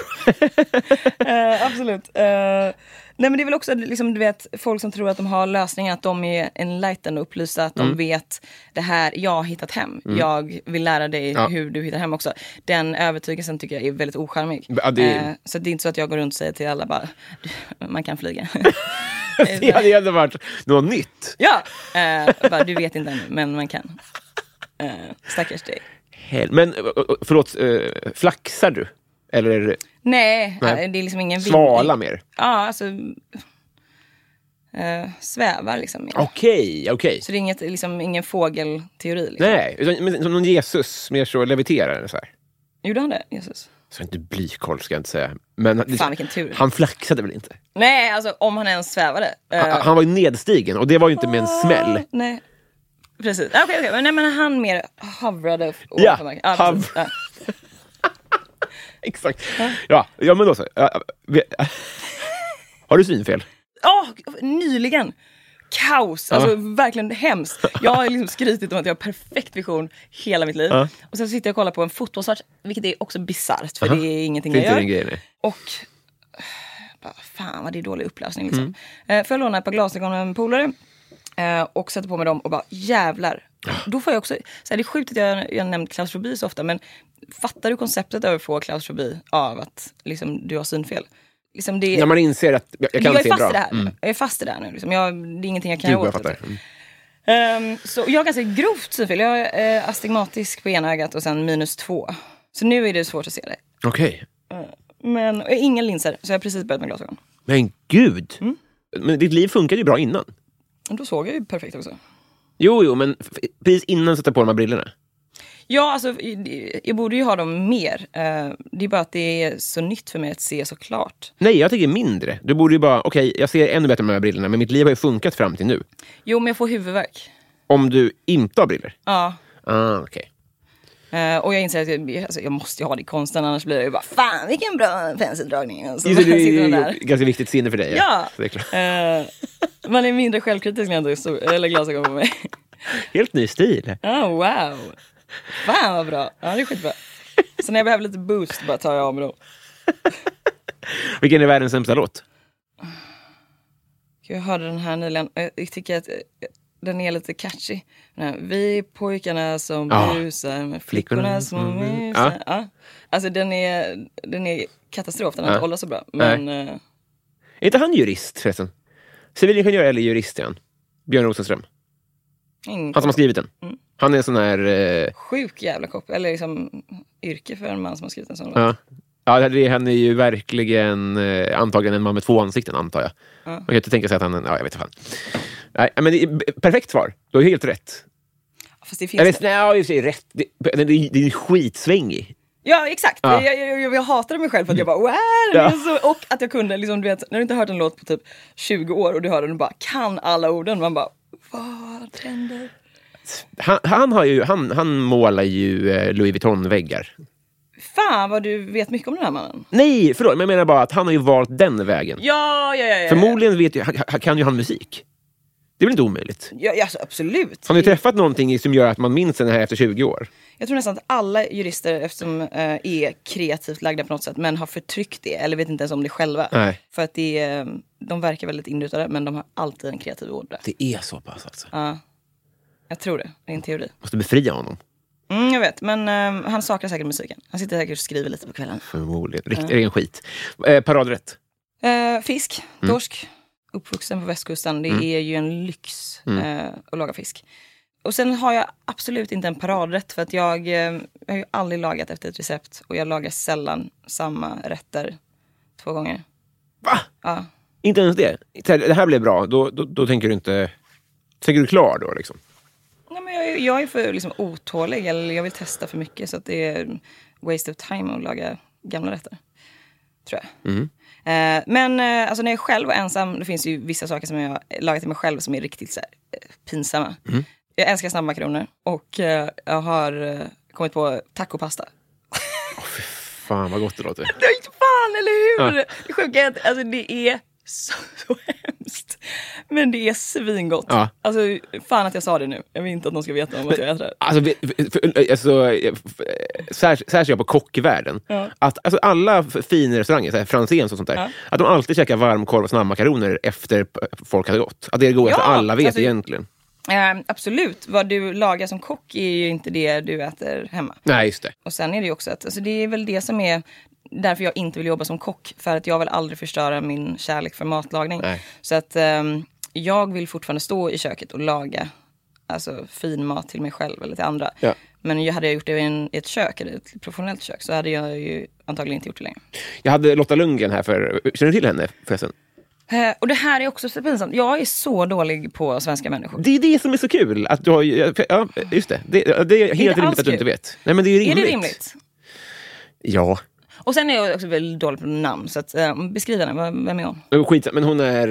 uh, absolut. Uh, nej, men det är väl också liksom, du vet, folk som tror att de har lösningar, att de är enlightened och upplysta, att de mm. vet det här, jag har hittat hem. Mm. Jag vill lära dig ja. hur du hittar hem också. Den övertygelsen tycker jag är väldigt ocharmig. Ja, det... uh, så det är inte så att jag går runt och säger till alla bara, man kan flyga. Det hade ändå varit något nytt. Ja, uh, bara, du vet inte ännu, men man kan. Uh, stackars dig. Men förlåt, äh, flaxar du? Eller? Nej, Nej, det är liksom ingen... Svala mer? Ja, alltså... Äh, svävar liksom. Okej, okej. Okay, okay. Så det är inget, liksom, ingen fågelteori liksom. Nej, utan, men, som någon Jesus mer så leviterar så här. Gjorde han det, Jesus? Så inte blykoll ska jag inte säga. Men fan, vilken tur. Han flaxade väl inte? Nej, alltså om han ens svävade. Han, uh... han var ju nedstigen och det var ju inte med en smäll. Nej. Precis. Okej, okay, okej. Okay. Men, men han mer hovrade ja, ovanför marken. Ja, hav... ja. Exakt. Ja, ja, men då så. Har du synfel? Ja, oh, nyligen. Kaos. Alltså ja. verkligen hemskt. Jag har liksom skrytit om att jag har perfekt vision hela mitt liv. Ja. Och sen sitter jag och kollar på en fotbollsmatch, vilket är också bizarrt, för uh-huh. det är ingenting det är jag gör. Grej, och bara, fan vad det är dålig upplösning liksom. Mm. Eh, får jag låna ett par glasögon av en polare eh, och sätta på mig dem och bara jävlar. Då får jag också, så här, det är sjukt att jag, jag nämnt klaustrofobi så ofta, men fattar du konceptet av att få klaustrofobi av att liksom, du har synfel? Liksom det, när man inser att jag, jag kan jag se är fast bra. I det här. Mm. Jag är fast i det här nu. Liksom. Jag, det är ingenting jag kan Gud, göra åt. Jag fattar. Mm. Um, så jag har ganska grovt synfel. Jag är uh, astigmatisk på ena ögat och sen minus två. Så nu är det svårt att se det. Okej. Okay. Uh, men jag har inga linser, så jag har precis börjat med glasögon. Men gud! Mm. Men ditt liv funkade ju bra innan. Och då såg jag ju perfekt också. Jo, jo, men f- precis innan sätta på de här brillorna. Ja, alltså jag borde ju ha dem mer. Uh, det är bara att det är så nytt för mig att se så klart. Nej, jag tycker mindre. Du borde ju bara, okej, okay, jag ser ännu bättre med de här brillorna, men mitt liv har ju funkat fram till nu. Jo, men jag får huvudvärk. Om du inte har brillor? Ja. Ah, okej. Okay. Uh, och jag inser att jag, alltså, jag måste ju ha det i konsten, annars blir det ju bara, fan vilken bra penseldragning. Så det är ju där. Ganska viktigt sinne för dig. Ja, ja. Det är uh, man är mindre självkritisk när jag inte är eller glasögon på mig. Helt ny stil. Oh, wow. Fan vad bra. Ja, det är skitbra. Så när jag behöver lite boost bara tar jag av mig dem. Vilken är världens sämsta låt? Jag hörde den här nyligen. Jag tycker att den är lite catchy. Vi pojkarna som ja. busar med flickorna som mm. musar. Ja. Ja. Alltså den är, den är katastrof. Den har ja. inte hållit så bra. Men, uh... är inte han jurist förresten? Civilingenjör eller jurist är han? Björn Rosenström. Ingen han som har skrivit den. Mm. Han är en sån här... Eh... sjuk jävla kopp. Eller liksom yrke för en man som har skrivit en sån låt. Ja. Ja, det, han är ju verkligen eh, antagligen en man med två ansikten, antar jag. Ja. Man kan inte tänka sig att han... Ja, jag vet inte fan. Nej, men det är perfekt svar. Du har ju helt rätt. Fast det finns Eller, det. Nej, jag har ju rätt. Det, det, det, det är skitsvängig. Ja, exakt. Ja. Jag, jag, jag, jag hatade mig själv för att jag bara, wow! Ja. Så, och att jag kunde, liksom, du vet, när du inte har hört en låt på typ tjugo år och du hör den och bara kan alla orden. Man bara, vad händer? Han, han, har ju, han, han målar ju eh, Louis Vuitton-väggar. Fan vad du vet mycket om den här mannen. Nej, förlåt, men jag menar bara att han har ju valt den vägen. Ja, ja, ja. ja. Förmodligen vet ju, han, kan ju han musik. Det är väl inte omöjligt? Ja, alltså, absolut. Har ni träffat någonting som gör att man minns den här efter tjugo år? Jag tror nästan att alla jurister eftersom, äh, är kreativt lagda på något sätt men har förtryckt det eller vet inte ens om det själva. Nej. För att det är, de verkar väldigt inrutade men de har alltid en kreativ ord. Det är så pass alltså. Ja, jag tror det. Det är en teori. Måste befria honom. Mm, jag vet, men äh, han saknar säkert musiken. Han sitter säkert och skriver lite på kvällen. Förmodligen. Riktigt egen skit. Eh, paradrätt. Eh, fisk, Mm. torsk. Uppvuxen på västkusten. Det Mm. är ju en lyx Mm. eh, att laga fisk. Och sen har jag absolut inte en paradrätt. För att jag, eh, jag har ju aldrig lagat efter ett recept. Och jag lagar sällan samma rätter två gånger. Va? Ja. Inte ens det? Det här blev bra. Då, då, då tänker du inte... Tänker du klar då liksom? Nej, men jag, jag är för liksom, otålig. Eller jag vill testa för mycket. Så att det är waste of time att laga gamla rätter. Tror jag. Mm. Eh, men eh, alltså när jag själv var ensam, det finns ju vissa saker som jag har lagat till mig själv som är riktigt så här, eh, pinsamma. Mm. Jag älskar snabbmakaroner och eh, jag har eh, kommit på tacopasta. Oh, fy fan vad gott det låter. Det är inte fan, eller hur? Ja. Det sjuka är att alltså, det är så, så hemskt. Men det är svingott. Ja. Alltså fan att jag sa det nu. Jag vill inte att någon ska veta om att jag äter det. Alltså, för, för, alltså särskilt sär, jag på kockvärlden. Ja. Att alltså, alla fina restauranger, så här, Franzéns och sånt där, Ja. att de alltid käkar varmkorv och snabbmakaroner efter folk hade gått. Att det är det godaste Ja, alla vet alltså, egentligen. Eh, absolut. Vad du lagar som kock är ju inte det du äter hemma. Nej, just det. Och sen är det ju också att alltså det är väl det som är därför jag inte vill jobba som kock. För att jag vill aldrig förstöra min kärlek för matlagning. Nej. Så att um, jag vill fortfarande stå i köket och laga alltså fin mat till mig själv eller till andra. Ja. Men jag hade jag gjort det i, en, i ett kök, eller ett professionellt kök, så hade jag ju antagligen inte gjort det längre. Jag hade Lotta Lundgren här för... Känner du till henne förresten? Uh, och det här är också så pinsamt. Jag är så dålig på svenska människor. Det är det som är så kul. Att du har, ja, just det. Det, det är helt det rimligt att du inte vet. Nej, men det är rimligt. Är det rimligt? Ja. Och sen är jag också väldigt dålig på namn. Så att, uh, beskriv henne, vem är hon? Skit, men hon är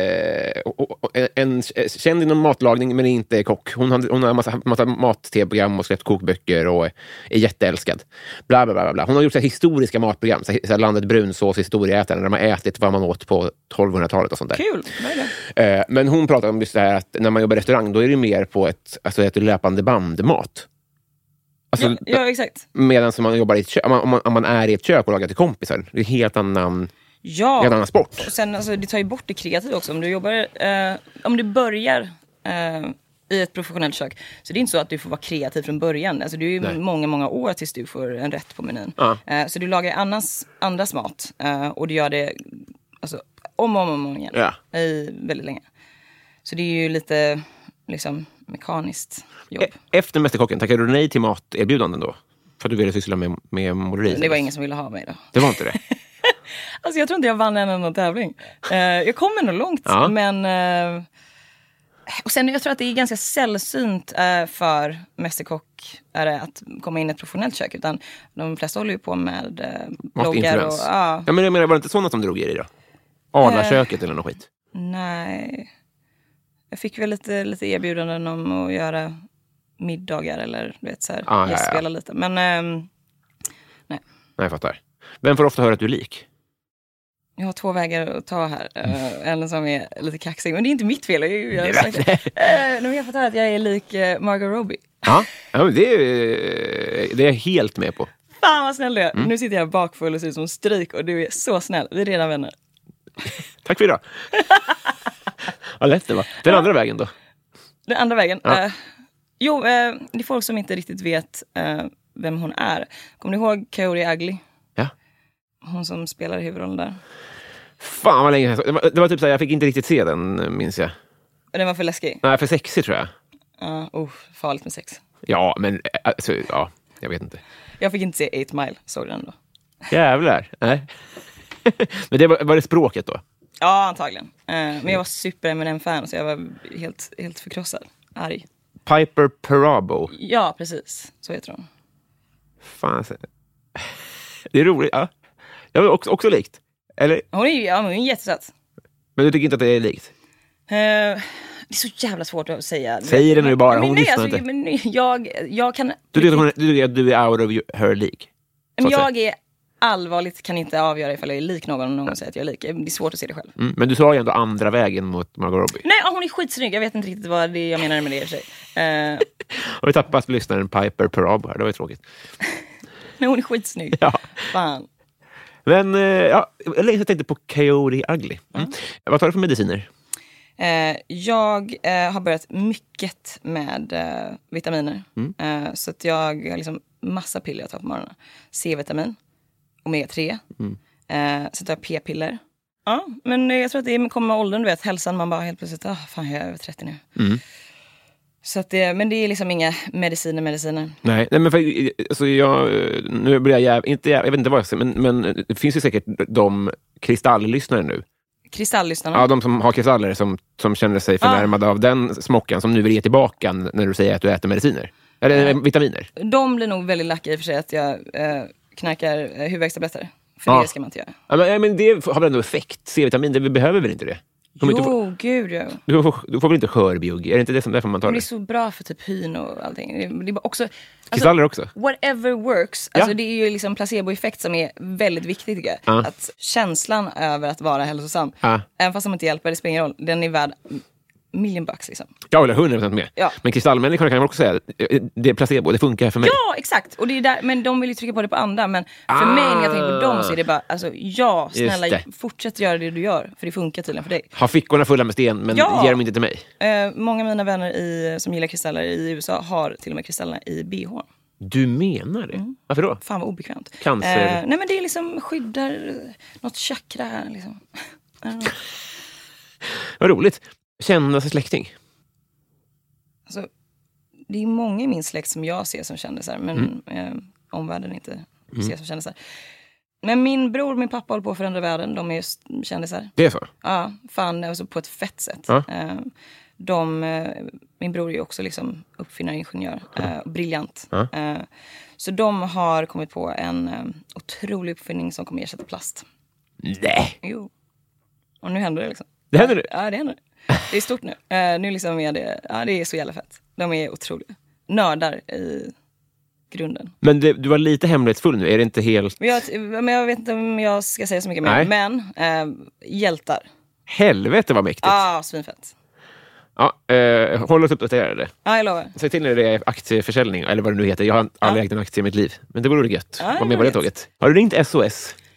eh, en känd inom matlagning men inte kock. Hon har, hon har en massa, massa mat-tv-program och släppt kokböcker och är jätteälskad. Bla, bla, bla, bla. Hon har gjort så här historiska matprogram. Så här, landet brunsås historieätaren, där de har ätit vad man åt på tolvhundratalet och sånt där. Kul, vad är det? Eh, men hon pratar om just det här att när man jobbar i restaurang då är det mer på ett, alltså ett löpande band-mat. Alltså, ja, ja, exakt. Medan man jobbar i ett kök, om man, om man är i ett kök och lagar till kompisar, det är helt annan Ja, en annan sport. Och sen alltså, det tar ju bort det kreativa också. Om du jobbar, eh, om du börjar eh, i ett professionellt kök, så det är inte så att du får vara kreativ från början. Alltså det är ju Nej. många, många år tills du får en rätt på menyn. Ja. Eh, så du lagar annans, andras mat eh, och du gör det alltså, om och om, om, om igen ja. i väldigt länge. Så det är ju lite liksom mekaniskt jobb. E- Efter Mästerkocken, tackade du nej till materbjudanden då? För att du ville syssla med, med måleri? Det var ingen som ville ha mig då. Det var inte det? Alltså jag tror inte jag vann en annan tävling. Uh, jag kom ändå långt, ja. men... Uh, och sen jag tror att det är ganska sällsynt uh, för mästerkock är det att komma in i ett professionellt kök. Utan de flesta håller ju på med uh, bloggar och... Uh, ja, men jag menar, var det inte sådana som drog er i då? Arla-köket uh, eller något skit? Nej. Jag fick väl lite, lite erbjudanden om att göra middagar eller du vet så här, ah, jag ja, spelar ja. lite. Men uh, nej. Nej, jag fattar. Vem får ofta höra att du är lik? Jag har två vägar att ta här. Uh, en som är lite kaxig. Men det är inte mitt fel. Jag, jag, jag, jag, uh, nu har jag fått höra att jag är lik uh, Margot Robbie. Ja, ja det, är, det är jag helt med på. Fan vad snäll du är. Mm. Nu sitter jag bakfull och ser ut som stryk. Och du är så snäll. Vi är redan vänner. Tack för idag. Vad lätt det var. Den andra vägen då? Den andra vägen? Ja. Uh, jo, uh, det är folk som inte riktigt vet uh, vem hon är. Kommer du ihåg Coyote Ugly? Ja. Hon som spelar huvudrollen där. Fan vad länge. Det var, det var typ så här, jag fick inte riktigt se den, minns jag. Den var för läskig? Nej, för sexig tror jag. Ja, uh, oh, farligt med sex. Ja, men alltså, ja, jag vet inte. Jag fick inte se Eight Mile, såg den då. Jävlar, nej. Men det var, var det språket då? Ja, antagligen. Uh, men jag var super Eminem-fan så jag var helt, helt förkrossad. Arg. Piper Perabo. Ja, precis. Så heter hon. Fan, det är roligt, ja. Jag var också, också likt. Eller? Hon är ju ja, hon är jättesöt. Men du tycker inte att det är likt? Uh, det är så jävla svårt att säga. Säg det nu bara, hon men, lyssnar alltså, inte. Men jag, jag kan... Du tycker att, du, att du är out of her league? Men jag är allvarligt kan inte avgöra ifall jag är lik någon och någon säger att jag är lik. Det är svårt att se det själv. Mm, men du sa ju ändå andra vägen mot Margot Robbie. Nej, hon är skitsnygg. Jag vet inte riktigt vad det är jag menar med det i och för sig. Uh, och vi tappat lyssnaren Piper Perabo här, det var ju tråkigt. Nej, hon är skitsnygg. Ja. Fan. Men ja, jag tänkte på Coyote Ugly. Mm. Mm. Vad tar du för mediciner? Eh, jag eh, har börjat mycket med eh, vitaminer. Mm. Eh, så att jag har liksom massa piller jag tar på morgonen. C-vitamin, omega tre. Mm. Eh, så tar jag p-piller. Ja, men jag tror att det kommer med åldern, du vet. Hälsan, man bara helt plötsligt, ah, fan jag är över trettio nu. Mm. Så att det, men det är liksom inga mediciner, mediciner. Nej, nej men för, alltså jag, nu blir jag jäv, inte jäv, jag vet inte vad jag säger, men, men det finns ju säkert de kristalllyssnare nu. Kristalllyssnarna? Ja, de som har kristaller som, som känner sig förnärmade ah. av den smockan som nu vill ge tillbaka när du säger att du äter mediciner. Eller äh, vitaminer. De blir nog väldigt lacka i och för sig att jag äh, knarkar äh, huvudvärkstabletter. För ah. det ska man inte göra. Ja, men, men det har väl ändå effekt? C-vitamin, det behöver väl inte det? Jo, inte få, gud ja. Du får, du får väl inte skörbjugg? Är det inte det som därför man tar det? Det är så bra för typ hyn och allting. Det, det är också, alltså, kristaller också? Whatever works. Alltså, ja. Det är ju liksom placeboeffekt som är väldigt viktigt tycker jag. Ah. Att känslan över att vara hälsosam, ah. även fast de inte hjälper, det spelar ingen roll. Den är värd million bucks liksom. Jag håller hundra procent med. Ja. Men kristallmänniskorna kan man också säga, det är placebo, det funkar för mig. Ja, exakt. Och det är där, men de vill ju trycka på det på andra. Men för ah. mig när jag tänker på dem så är det bara, alltså ja, snälla, fortsätt göra det du gör. För det funkar tydligen för dig. Ha fickorna fulla med sten, men ja. Ger dem inte till mig. Eh, många av mina vänner i, som gillar kristaller i U S A har till och med kristallerna i B H. Du menar det? Mm. Varför då? Fan vad obekvämt. Cancer? Eh, nej men det är liksom skyddar något chakra här liksom. Vad roligt. Känna sig släkting? Alltså, det är många i min släkt som jag ser som kändisar. Men mm. eh, omvärlden inte mm. ser som kändisar. Men min bror och min pappa håller på att förändra världen. De är just kändisar. Det är så? Ja, fan alltså på ett fett sätt. Ja. Eh, de, eh, min bror är ju också liksom uppfinnare, ingenjör. Eh, briljant. Ja. Eh, så de har kommit på en eh, otrolig uppfinning som kommer ersätta plast. Nej! Jo. Och nu händer det liksom. Det händer det? Ja, det händer det. Det är stort nu. Uh, nu liksom är det, ja, det är så jävla fett. De är otroliga. Nördar i grunden. Men det, du var lite hemlighetsfull nu, är det inte helt... Men jag, men jag vet inte om jag ska säga så mycket mer. Men uh, hjältar. Helvete vad mäktigt. Ja, ah, svinfett. Ja, uh, håll oss uppdaterade. Ja, jag lovar. Säg till när det är aktieförsäljning, eller vad det nu heter. Jag har aldrig ägt en aktie i mitt liv. Men det vore gött. Ah, Var med på det tåget. Har du ringt S O S?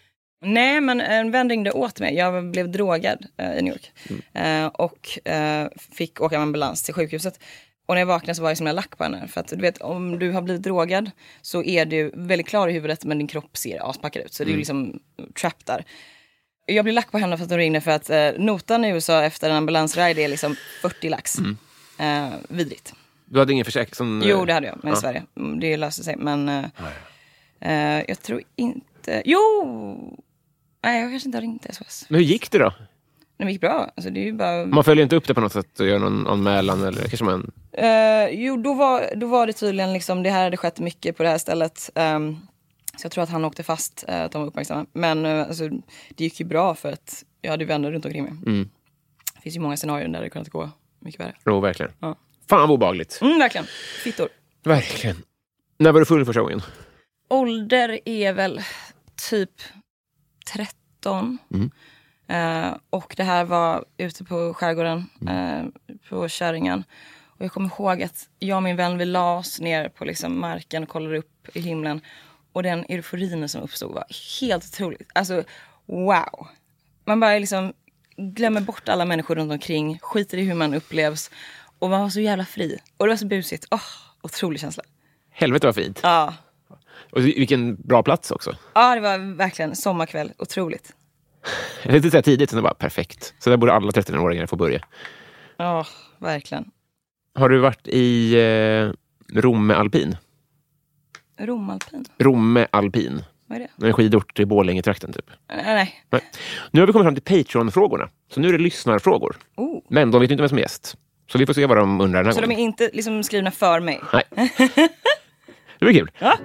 Nej, men en vän ringde åt mig. Jag blev drogad eh, i New York. Mm. Eh, och eh, fick åka med ambulans till sjukhuset. Och när jag vaknade så var jag som en lack på henne. För att du vet, om du har blivit drogad så är du väldigt klar i huvudet men din kropp ser aspackad ut. Så mm. det är liksom trapped där. Jag blev lack på henne för att de ringde för att eh, notan i U S A efter en ambulansride är liksom fyrtio lax. Mm. Eh, vidrigt. Du hade ingen försäkring som... Jo, det hade jag, men ja. I Sverige. Det löste sig, men eh, eh, jag tror inte... Jo! Nej, jag kanske inte har ringt S O S. Men hur gick det då? Det gick bra. Alltså, det är ju bara... Man följer inte upp det på något sätt och gör någon anmälan eller kanske man... Uh, jo, då var, då var det tydligen liksom, det här hade skett mycket på det här stället. Um, så jag tror att han åkte fast, uh, att de var uppmärksamma. Men uh, alltså, det gick ju bra för att jag hade vänner runt omkring mig. Mm. Det finns ju många scenarier där det kunnat gå mycket värre. Jo, verkligen. Ja. Fan vad obehagligt. Mm, verkligen. Fittor. Verkligen. När var du full första gången? Ålder är väl typ tretton. Mm. Uh, och det här var ute på skärgården, uh, på Käringen. Och jag kommer ihåg att jag och min vän, vi la oss ner på liksom marken och kollade upp i himlen. Och den euforien som uppstod var helt otroligt. Alltså, wow. Man bara liksom glömmer bort alla människor runt omkring, skiter i hur man upplevs. Och man var så jävla fri. Och det var så busigt. Åh, oh, otrolig känsla. Helvete var fint. Ja. Och vilken bra plats också. Ja, det var verkligen sommarkväll. Otroligt. Jag tänkte säga tidigt, så det var perfekt. Så där borde alla tretton-åringar få börja. Ja, oh, verkligen. Har du varit i eh, Romme Alpin? Romme Alpin? Romme Alpin. Vad är det? En skidort i Borlänge-trakten typ. Nej, nej. nej. Nu har vi kommit fram till Patreon-frågorna. Så nu är det lyssnarfrågor. Oh. Men de vet inte vem som är gäst. Så vi får se vad de undrar den här Så gången. de är inte liksom skrivna för mig? Nej. Det blir kul. Ja.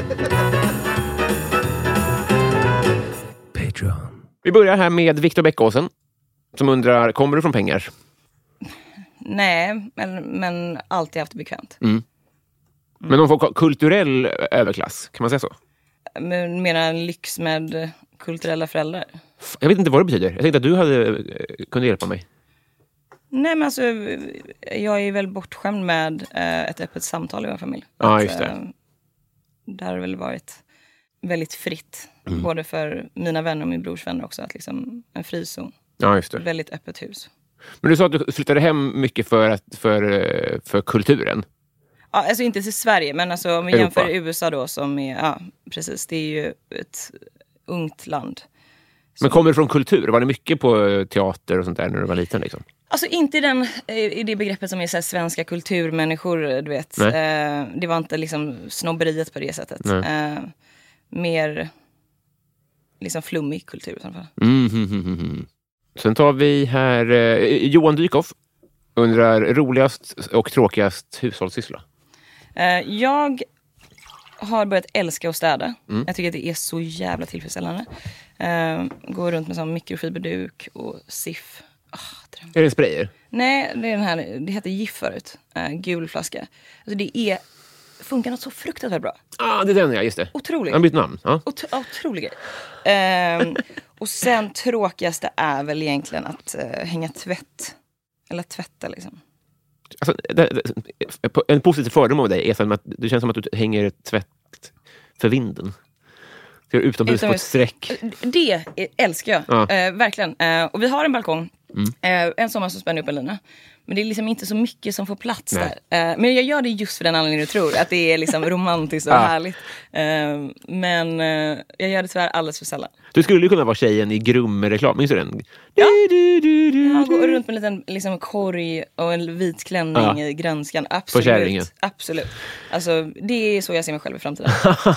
Patreon. Vi börjar här med Viktor Bäckåsen. Som undrar, kommer du från pengar? Nej, men, men alltid haft det bekvämt. Mm. Mm. Men de får kulturell överklass, kan man säga så? Men, menar en lyx med kulturella föräldrar? Jag vet inte vad det betyder. Jag tänkte att du hade kunde hjälpa mig. Nej, men alltså, jag är väl bortskämd med äh, ett öppet samtal i vår familj. Ja, att, just det. Äh, det har väl varit väldigt fritt. Mm. Både för mina vänner och min brors vänner också. Att liksom, en frizon. Ja, just det. Ett väldigt öppet hus. Men du sa att du flyttade hem mycket för, att, för, för kulturen. Ja, alltså inte till Sverige, men alltså om vi Europa. jämför U S A då som är, ja precis, det är ju ett ungt land. Så. Men kommer du från kultur? Var det mycket på teater och sånt där när du var liten liksom? Alltså inte i, den, i det begreppet som är så här, svenska kulturmänniskor, du vet. Eh, det var inte liksom snobberiet på det sättet. Eh, mer liksom flummig kultur i alla fall. Mm, mm, mm, mm. Sen tar vi här eh, Johan Dykhoff undrar roligast och tråkigast hushållssyssla. Eh, jag har börjat älska att städa. Mm. Jag tycker att det är så jävla tillfredsställande. Eh, går runt med sån mikrofiberduk och siff. Oh, är det sprayer? Nej, det är den här, det heter Giff förut. Eh, gul flaska. Alltså det är, funkar något så fruktansvärt bra. Ja, ah, det är den, ja, just det. Otroligt. Han bytt namn. Ja. Ot- otrolig grej. Eh, och sen tråkigaste är väl egentligen att eh, hänga tvätt. Eller tvätta liksom. Alltså, det, det, en positiv fördom av dig är som att det känns som att du hänger tvätt för vinden. Så är utomhus, utomhus på ett streck. Det älskar jag. Ja. Eh, verkligen. Eh, och vi har en balkong. Mm. Eh, en sommar så spänner upp en lina. Men det är liksom inte så mycket som får plats Nej. där. Eh, men jag gör det just för den anledningen du tror. Att det är liksom romantiskt och ja. härligt. Eh, men eh, jag gör det tyvärr alldeles för sällan. Du skulle ju kunna vara tjejen i Grumme-reklam. Minns du den? Ja. Du, du, du, jag går runt med en liten liksom, korg och en vit klänning ja. i grönskan. Absolut. Absolut. Alltså, det är så jag ser mig själv i framtiden.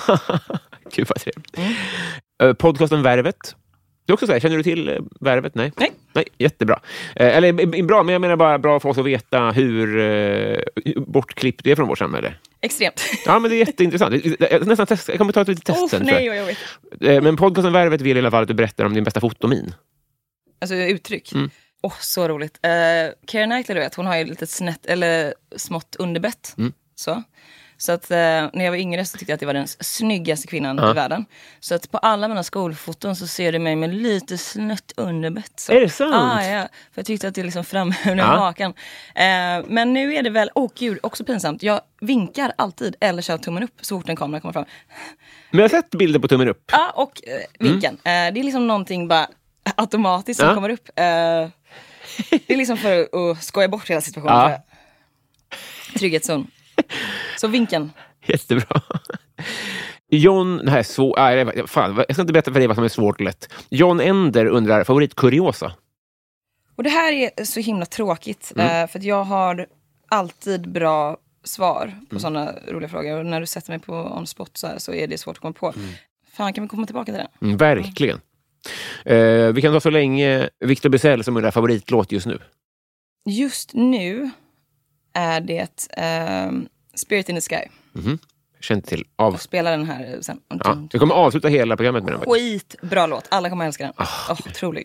Gud vad trevligt. Mm. Uh, podcasten Värvet. Det är också så här, känner du till uh, Värvet? Nej. Nej. Nej, jättebra. Uh, eller uh, bra, men jag menar bara bra för oss att veta hur uh, bortklippt det är från vårt samhälle. Extremt. Ja, men det är jätteintressant. Jag, nästan test, jag kommer ta ett litet test oh, sen. Nej, jag vet. Uh, men podcasten Värvet vill i alla fall att du berättar om din bästa fotomin. Alltså uttryck. Mm. Åh, oh, så roligt. Uh, Keira Knightley, du vet, hon har ju lite snett, eller smått underbett. Mm. Så. Så att eh, när jag var yngre så tyckte jag att det var den snyggaste kvinnan Ja. i världen. Så att på alla mina skolfoton så ser du mig med lite snött underbett. Så. Är det sant? Ah, ja, för jag tyckte att det liksom framhöll Ja. hakan. Eh, men nu är det väl, åh oh, gud, också pinsamt. Jag vinkar alltid eller kör tummen upp så fort en kamera kommer fram. Men jag har sett bilder på tummen upp. Ja, och eh, vinkeln. Mm. Eh, det är liksom någonting bara automatiskt som Ja. kommer upp. Eh, det är liksom för att, att skoja bort hela situationen. Ja. Tror jag. Trygghetszon. Så vinkeln. Jättebra. John, det här är svårt. Nej, fan, jag ska inte berätta för dig vad som är svårt och lätt. John Ender undrar, favoritkuriosa? Och det här är så himla tråkigt. Mm. Eh, för att jag har alltid bra svar på mm. sådana roliga frågor. Och när du sätter mig på on spot så, här, så är det svårt att komma på. Mm. Fan, kan vi komma tillbaka till det? Mm, verkligen. Mm. Eh, vi kan ta så länge Victor Bysell som undrar favoritlåt just nu. Just nu är det eh, Spirit in the Sky. Mm-hmm. Känner till av... Och spela den här sen. Ja, vi kommer avsluta hela programmet med den. Skitbra låt. Alla kommer älska den. Oh, oh, otrolig.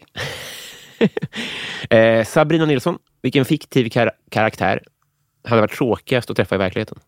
eh, Sabrina Nilsson, vilken fiktiv kar- karaktär hade varit tråkigast att träffa i verkligheten?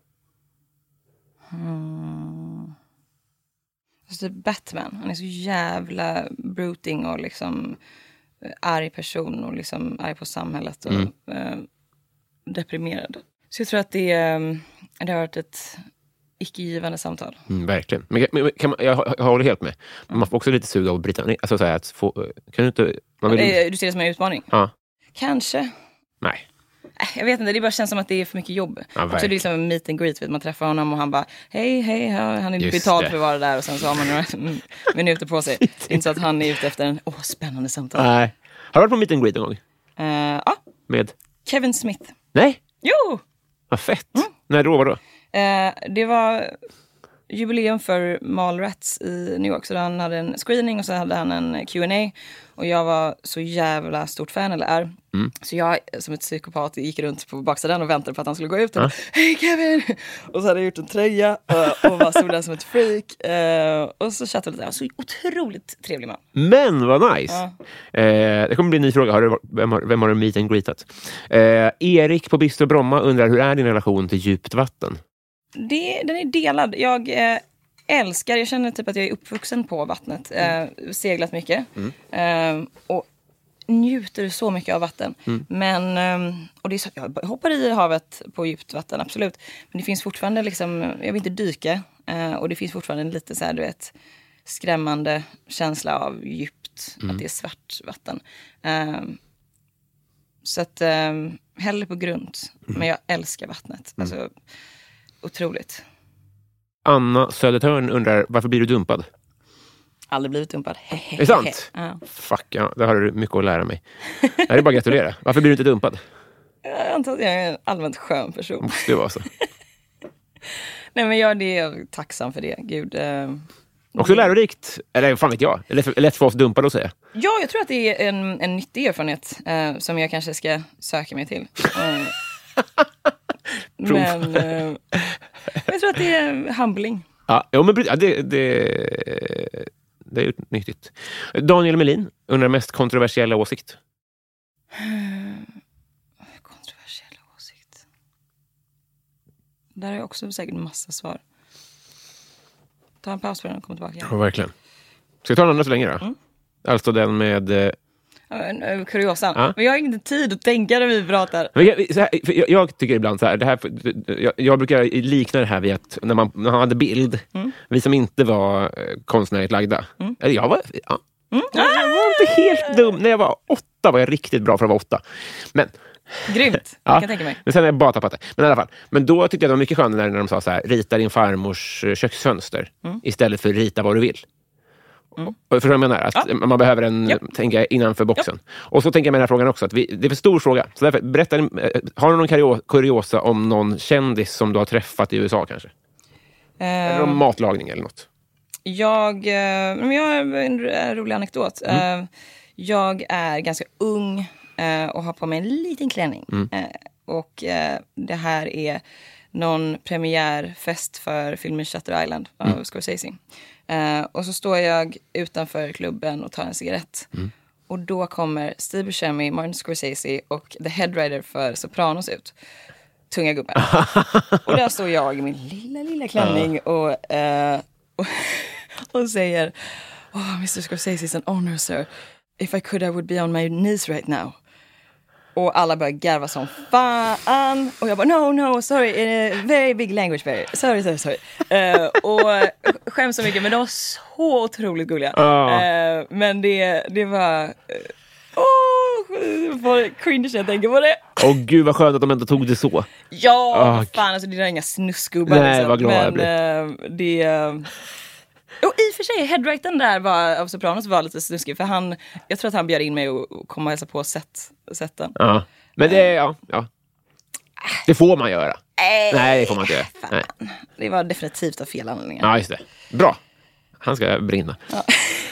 Mm. Alltså, Batman. Han är så jävla bruting och liksom arg person och liksom arg på samhället och mm. eh, deprimerad. Så jag tror att det, eh, det har varit ett icke-givande samtal. Mm, verkligen. Men, men kan man, jag, jag håller helt med. Men man får också lite sug av Britannia. Alltså så här, att få, kan du inte... Man vill... Du ser det som en utmaning? Ja. Kanske. Nej. Jag vet inte, det bara känns som att det är för mycket jobb. Ja, och så är det liksom en meet and greet, vet man träffar honom och han bara hej, hej, han är Just betald det. för att vara där och sen så har man några minuter på sig. Det är inte så att han är ute efter en åh, spännande samtal. Nej. Har du varit på meet and greet en gång? Uh, ja. Med? Kevin Smith. Nej? Jo! Vad fett. Mm. När då var då? Uh, det var jubileum för Mallrats i New York. Så han hade en screening och så hade han en Q and A. Och jag var så jävla stort fan, eller är. Mm. Så jag som ett psykopat gick runt på baksidan och väntade på att han skulle gå ut. Och ja. Hej Kevin! Och så hade jag gjort en tröja och, och var stod där som ett freak. Uh, och så chattade vi lite. Så otroligt trevlig man. Men vad nice! Ja. Eh, det kommer bli en ny fråga. Har du, vem, har, vem har du meet and greetat? Eh, Erik på Bistro Bromma undrar, hur är din relation till djupt vatten? Det, den är delad. Jag eh, älskar, jag känner typ att jag är uppvuxen på vattnet. Eh, seglat mycket. Mm. Eh, och njuter så mycket av vatten. Mm. Men, eh, och det är så, jag hoppar i havet på djupt vatten, absolut. Men det finns fortfarande liksom, jag vill inte dyka. Eh, och det finns fortfarande en lite så här, du vet, skrämmande känsla av djupt. Mm. Att det är svart vatten. Eh, så att, eh, hellre på grund. Mm. Men jag älskar vattnet. Mm. Alltså, otroligt. Anna Södertörn undrar, varför blir du dumpad? Aldrig blivit dumpad. Är det sant? Ja. Fuck, ja, där har du mycket att lära mig. Det är bara att gratulera. Varför blir du inte dumpad? Jag antar att jag är en allmänt skön person. Måste det vara så. Nej, men jag, det är jag tacksam för det. Gud. Eh, också lärorikt. Eller fan vet jag. Lätt för, lätt för oss dumpade att säga. Ja, jag tror att det är en, en nyttig erfarenhet eh, som jag kanske ska söka mig till. Eh, men eh, jag tror att det är humbling. Ja, ja men ja, det, det, det är nyttigt. Daniel Melin undrar, mest kontroversiella åsikt. Kontroversiella åsikt. Där har jag också säkert en massa svar. Ta en paus för den och kom tillbaka. Ja, verkligen. Ska jag ta den andra så länge då? Mm. Alltså den med... Eh... Kuriosan. Ja. Men jag har inte tid att tänka när vi pratar. Men jag, så här, jag, jag tycker ibland så här, det här jag, jag brukar likna det här vid att när man, när man hade bild, mm. vi som inte var eh, konstnärligt lagda. Mm. Eller jag var... Ja. Mm. Jag var inte helt dum. När jag var åtta var jag riktigt bra för att vara åtta. Men... Grymt, ja, jag kan tänka mig. Men sen har jag bara tappat det. Men i alla fall. Men då tyckte jag det var mycket skönare när de sa så här, rita din farmors köksfönster mm. istället för rita vad du vill. Mm. Och för vad jag menar, att ja. man behöver en, ja. tänka innanför boxen. Ja. Och så tänker jag med den här frågan också, att vi, det är för stor fråga. Så därför, berätta, har du någon kuriosa om någon kändis som du har träffat i U S A kanske? Uh, eller om matlagning eller något? Jag, uh, jag har en rolig anekdot. Mm. Uh, jag är ganska ung uh, och har på mig en liten klänning. Mm. Uh, och uh, det här är någon premiärfest för filmen Shutter Island av mm. Scorsese. Uh, och så står jag utanför klubben och tar en cigarett. Mm. Och då kommer Steve Buscemi, Martin Scorsese och the headwriter för Sopranos ut. tunga gubben. Och där står jag i min lilla, lilla klänning och, eh, och, och säger oh, mister Scorsese is an honor, sir. If I could I would be on my knees right now. Och alla börjar garva som fan. Och jag bara, no, no, sorry. Uh, very big language barrier. Sorry, sorry, sorry. Uh, och skäms så mycket, men de var så otroligt gulliga. Uh. Uh, men det, det var... Uh, Åh, oh, cringe jag tänker på det. Åh oh, gud vad skönt att de ändå tog det så. Ja, oh, fan alltså det är inga snuskgubbar. Nej, liksom. vad glad men, jag blir. Uh, det... Uh, och i och för sig, headwriten där var, av Sopranos var lite snuskig. För han, jag tror att han bjöd in mig och, och komma och hälsa på set, seten. Ja, men det, ja, ja. Det får man göra. Äh, Nej, det får man inte göra. Nej. Det var definitivt av fel anledningar. Ja, just det. Bra. Han ska brinna. Ja.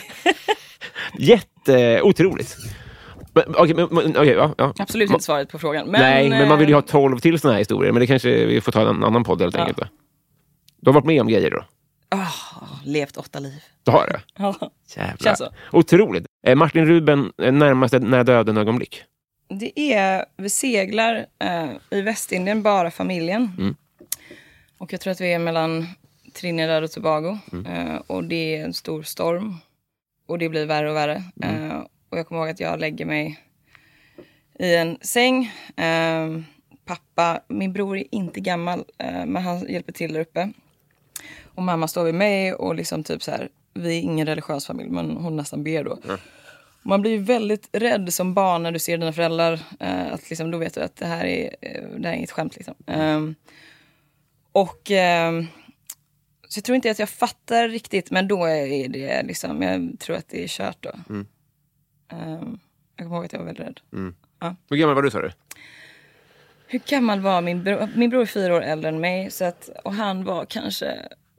Jätte, otroligt. Men, okay, men, okay, ja, ja. Absolut inte svaret på frågan. Men, Nej, men man vill ju ha tolv till såna här historier. Men det kanske vi får ta en annan podd helt ja. enkelt. Då. Du har varit med om grejer då? Oh, levt åtta liv. Du har det? Ja. Jävlar. Så. Otroligt. Eh, Martin Ruben, närmaste när döden ögonblick? Det är, vi seglar eh, i Västindien, bara familjen. Mm. Och jag tror att vi är mellan Trinidad och Tobago. Mm. Eh, och det är en stor storm. Och det blir värre och värre. Mm. Eh, och jag kommer ihåg att jag lägger mig i en säng. Eh, pappa, min bror är inte gammal, eh, men han hjälper till där uppe. Och mamma står vid mig och liksom typ så här, vi är ingen religiös familj, men hon nästan ber då. Mm. Man blir ju väldigt rädd som barn när du ser dina föräldrar. Eh, att liksom, då vet du att det här är, det här är inget skämt liksom. Um, och um, så jag tror inte att jag fattar riktigt, men då är det liksom, jag tror att det är kört då. Mm. Um, jag kommer ihåg att jag var väldigt rädd. Mm. Ja. Hur gammal var du, sa du? Hur gammal var min bror? Min bror är fyra år äldre än mig, så att, och han var kanske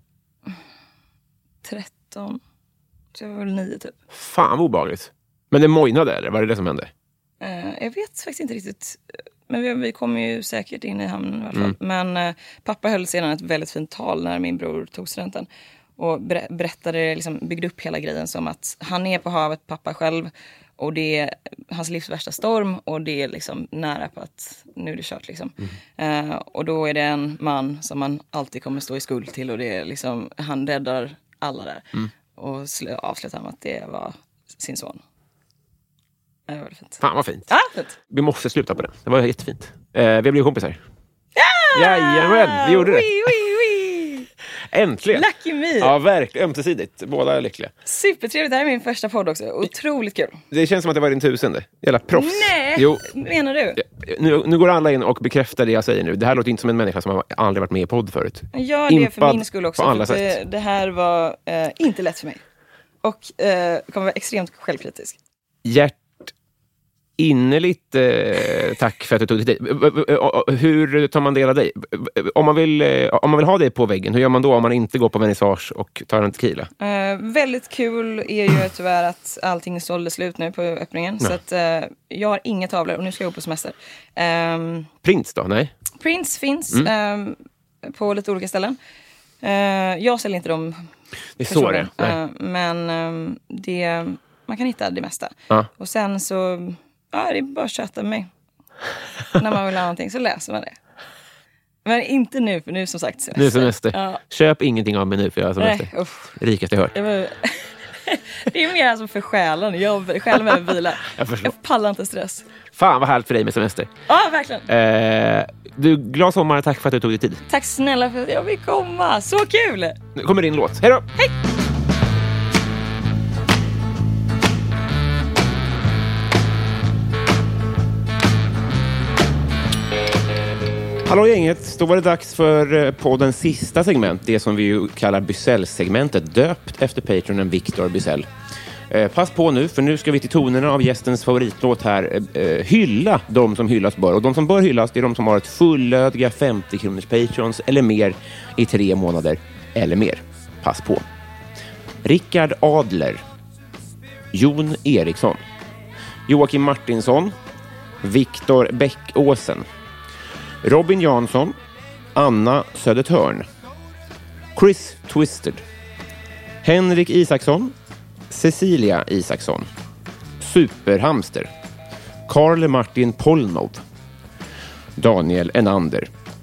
tretton. Så jag var väl nio typ. Fan vad obehagligt. Men det mojnade eller? Var det det som hände? Uh, jag vet faktiskt inte riktigt. Men vi, vi kom ju säkert in i hamnen i alla fall. Mm. Men uh, pappa höll sedan ett väldigt fint tal när min bror tog studenten. Och ber- berättade, liksom, byggde upp hela grejen som att han är på havet, pappa själv. Och det är hans livs värsta storm. Och det är liksom nära på att nu är det kört liksom. Mm. Uh, och då är det en man som man alltid kommer stå i skuld till. Och det är liksom, han räddar alla där. Mm. Och sl- avslutar med att det var sin son. Det var väldigt fint. Fan vad fint. Ja, fint. Vi måste sluta på det. Det var jättefint. Eh, vi har blivit kompisar. Ja! Jajamän, vi gjorde det. Oui, oui, oui. Äntligen. Lucky me. Ja, verkligen. Ömsesidigt. Båda är lyckliga. Supertrevligt. Det här är min första podd också. Otroligt kul. Det känns som att det var din tusende. Jävla proffs. Nej, jo. Menar du? Nu, nu går alla in och bekräftar det jag säger nu. Det här låter inte som en människa som har aldrig varit med i podd förut. Ja, det är för min skull också. På alla för sätt. Det, det här var eh, inte lätt för mig. Och eh, kommer vara extremt självkritisk. Hjärt innerligt eh, tack för att du tog dig tid. Hur tar man del av dig? Om man, vill, om man vill ha dig på väggen, hur gör man då om man inte går på vernissage och tar en tequila? Eh, väldigt kul är ju tyvärr att allting sålde slut nu på öppningen. Ja. Så att eh, jag har inga tavlor och nu ska jag gå på semester. Eh, Prints då? Nej? Prints finns mm. eh, på lite olika ställen. Eh, jag säljer inte dem. Det är så det. Eh, men eh, det, man kan hitta det mesta. Ja. Och sen så... Ja, det är bara att köta med mig. När man vill ha någonting så läser man det. Men inte nu, för nu som sagt semester. Nu semester. Ja. Köp ingenting av mig nu för jag har semester. Nej, rikast jag hört. Det, var... det är mer alltså för själen. Jag själv med vila. jag, jag pallar inte stress. Fan vad härligt för dig med semester. Ja, verkligen. Eh, du, glad sommar. Tack för att du tog dig tid. Tack snälla för att jag fick komma. Så kul! Nu kommer din låt. Hej då! Hej! Hallå gänget, då var det dags för poddens sista segment, det som vi ju kallar Bysell-segmentet, döpt efter patronen Victor Bysell. Eh, pass på nu, för nu ska vi till tonerna av gästens favoritlåt här eh, hylla de som hyllas bör. Och de som bör hyllas är de som har ett fullödiga femtio kronors patrons eller mer i tre månader eller mer. Pass på. Rickard Adler, Jon Eriksson, Joakim Martinsson, Viktor Bäckåsen, Robin Jansson, Anna Södertörn, Chris Twisted, Henrik Isaksson, Cecilia Isaksson, Superhamster, Karl Martin Polnov, Daniel Enander,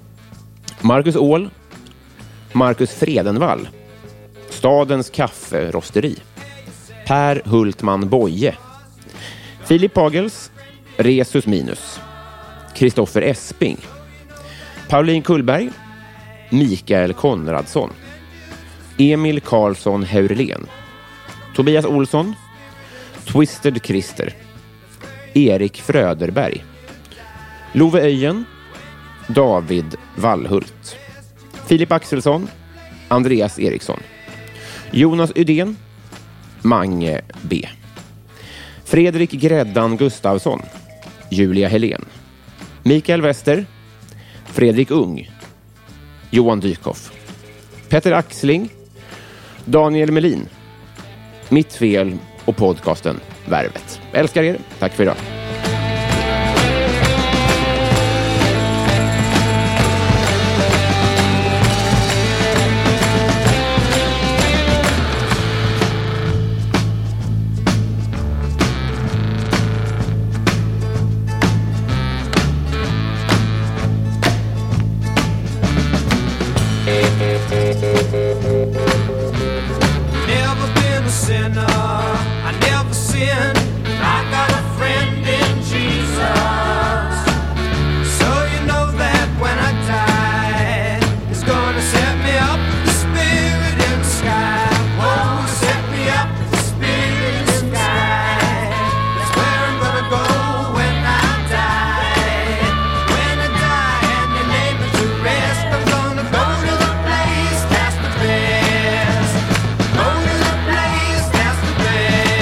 Marcus Åhl, Marcus Fredenvall, Stadens kafferosteri, Per Hultman Boye, Filip Pagels, Resus Minus, Kristoffer Esping, Pauline Kullberg, Mikael Konradsson, Emil Karlsson Heurlen, Tobias Olsson, Twisted Christer, Erik Fröderberg, Love Öjen, David Wallhult, Filip Axelsson, Andreas Eriksson, Jonas Udén, Mange B, Fredrik Gräddan Gustafsson, Julia Helén, Mikael Wester, Fredrik Ung, Johan Dykhoff, Petter Axling, Daniel Melin, Mitt fel och podcasten Värvet. Älskar er. Tack för idag. Never been a sinner, I never sinned. I got a friend in Jesus. So you know that when I die, He's gonna set me up with the Spirit in the sky. Oh, set me up with the Spirit in the sky. That's where I'm gonna go when I die. When I die and your name is to rest, I'm gonna go to the place that's the best. Go to the place that's the best.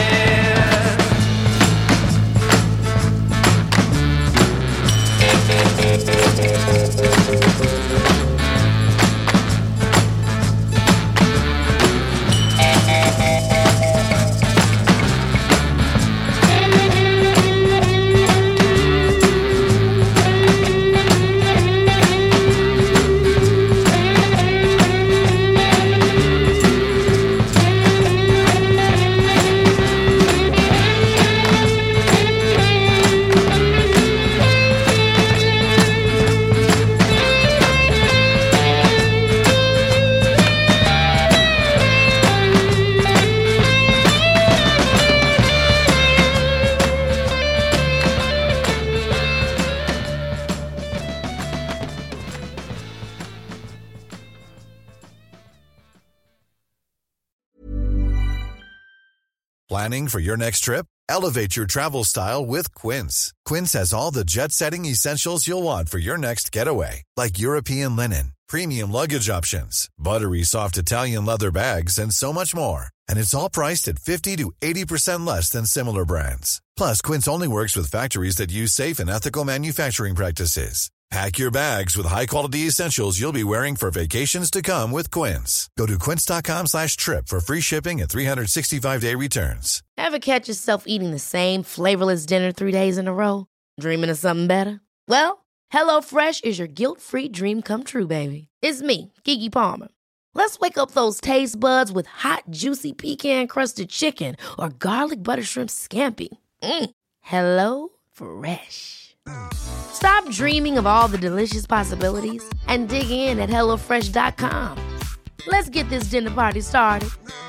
Planning for your next trip? Elevate your travel style with Quince. Quince has all the jet-setting essentials you'll want for your next getaway, like European linen, premium luggage options, buttery soft Italian leather bags, and so much more. And it's all priced at fifty to eighty percent less than similar brands. Plus, Quince only works with factories that use safe and ethical manufacturing practices. Pack your bags with high-quality essentials you'll be wearing for vacations to come with Quince. Go to quince.com slash trip for free shipping and three sixty-five day returns. Ever catch yourself eating the same flavorless dinner three days in a row? Dreaming of something better? Well, HelloFresh is your guilt-free dream come true, baby. It's me, Keke Palmer. Let's wake up those taste buds with hot, juicy pecan-crusted chicken or garlic butter shrimp scampi. Mm. Hello Fresh. Stop dreaming of all the delicious possibilities and dig in at hello fresh dot com. Let's get this dinner party started.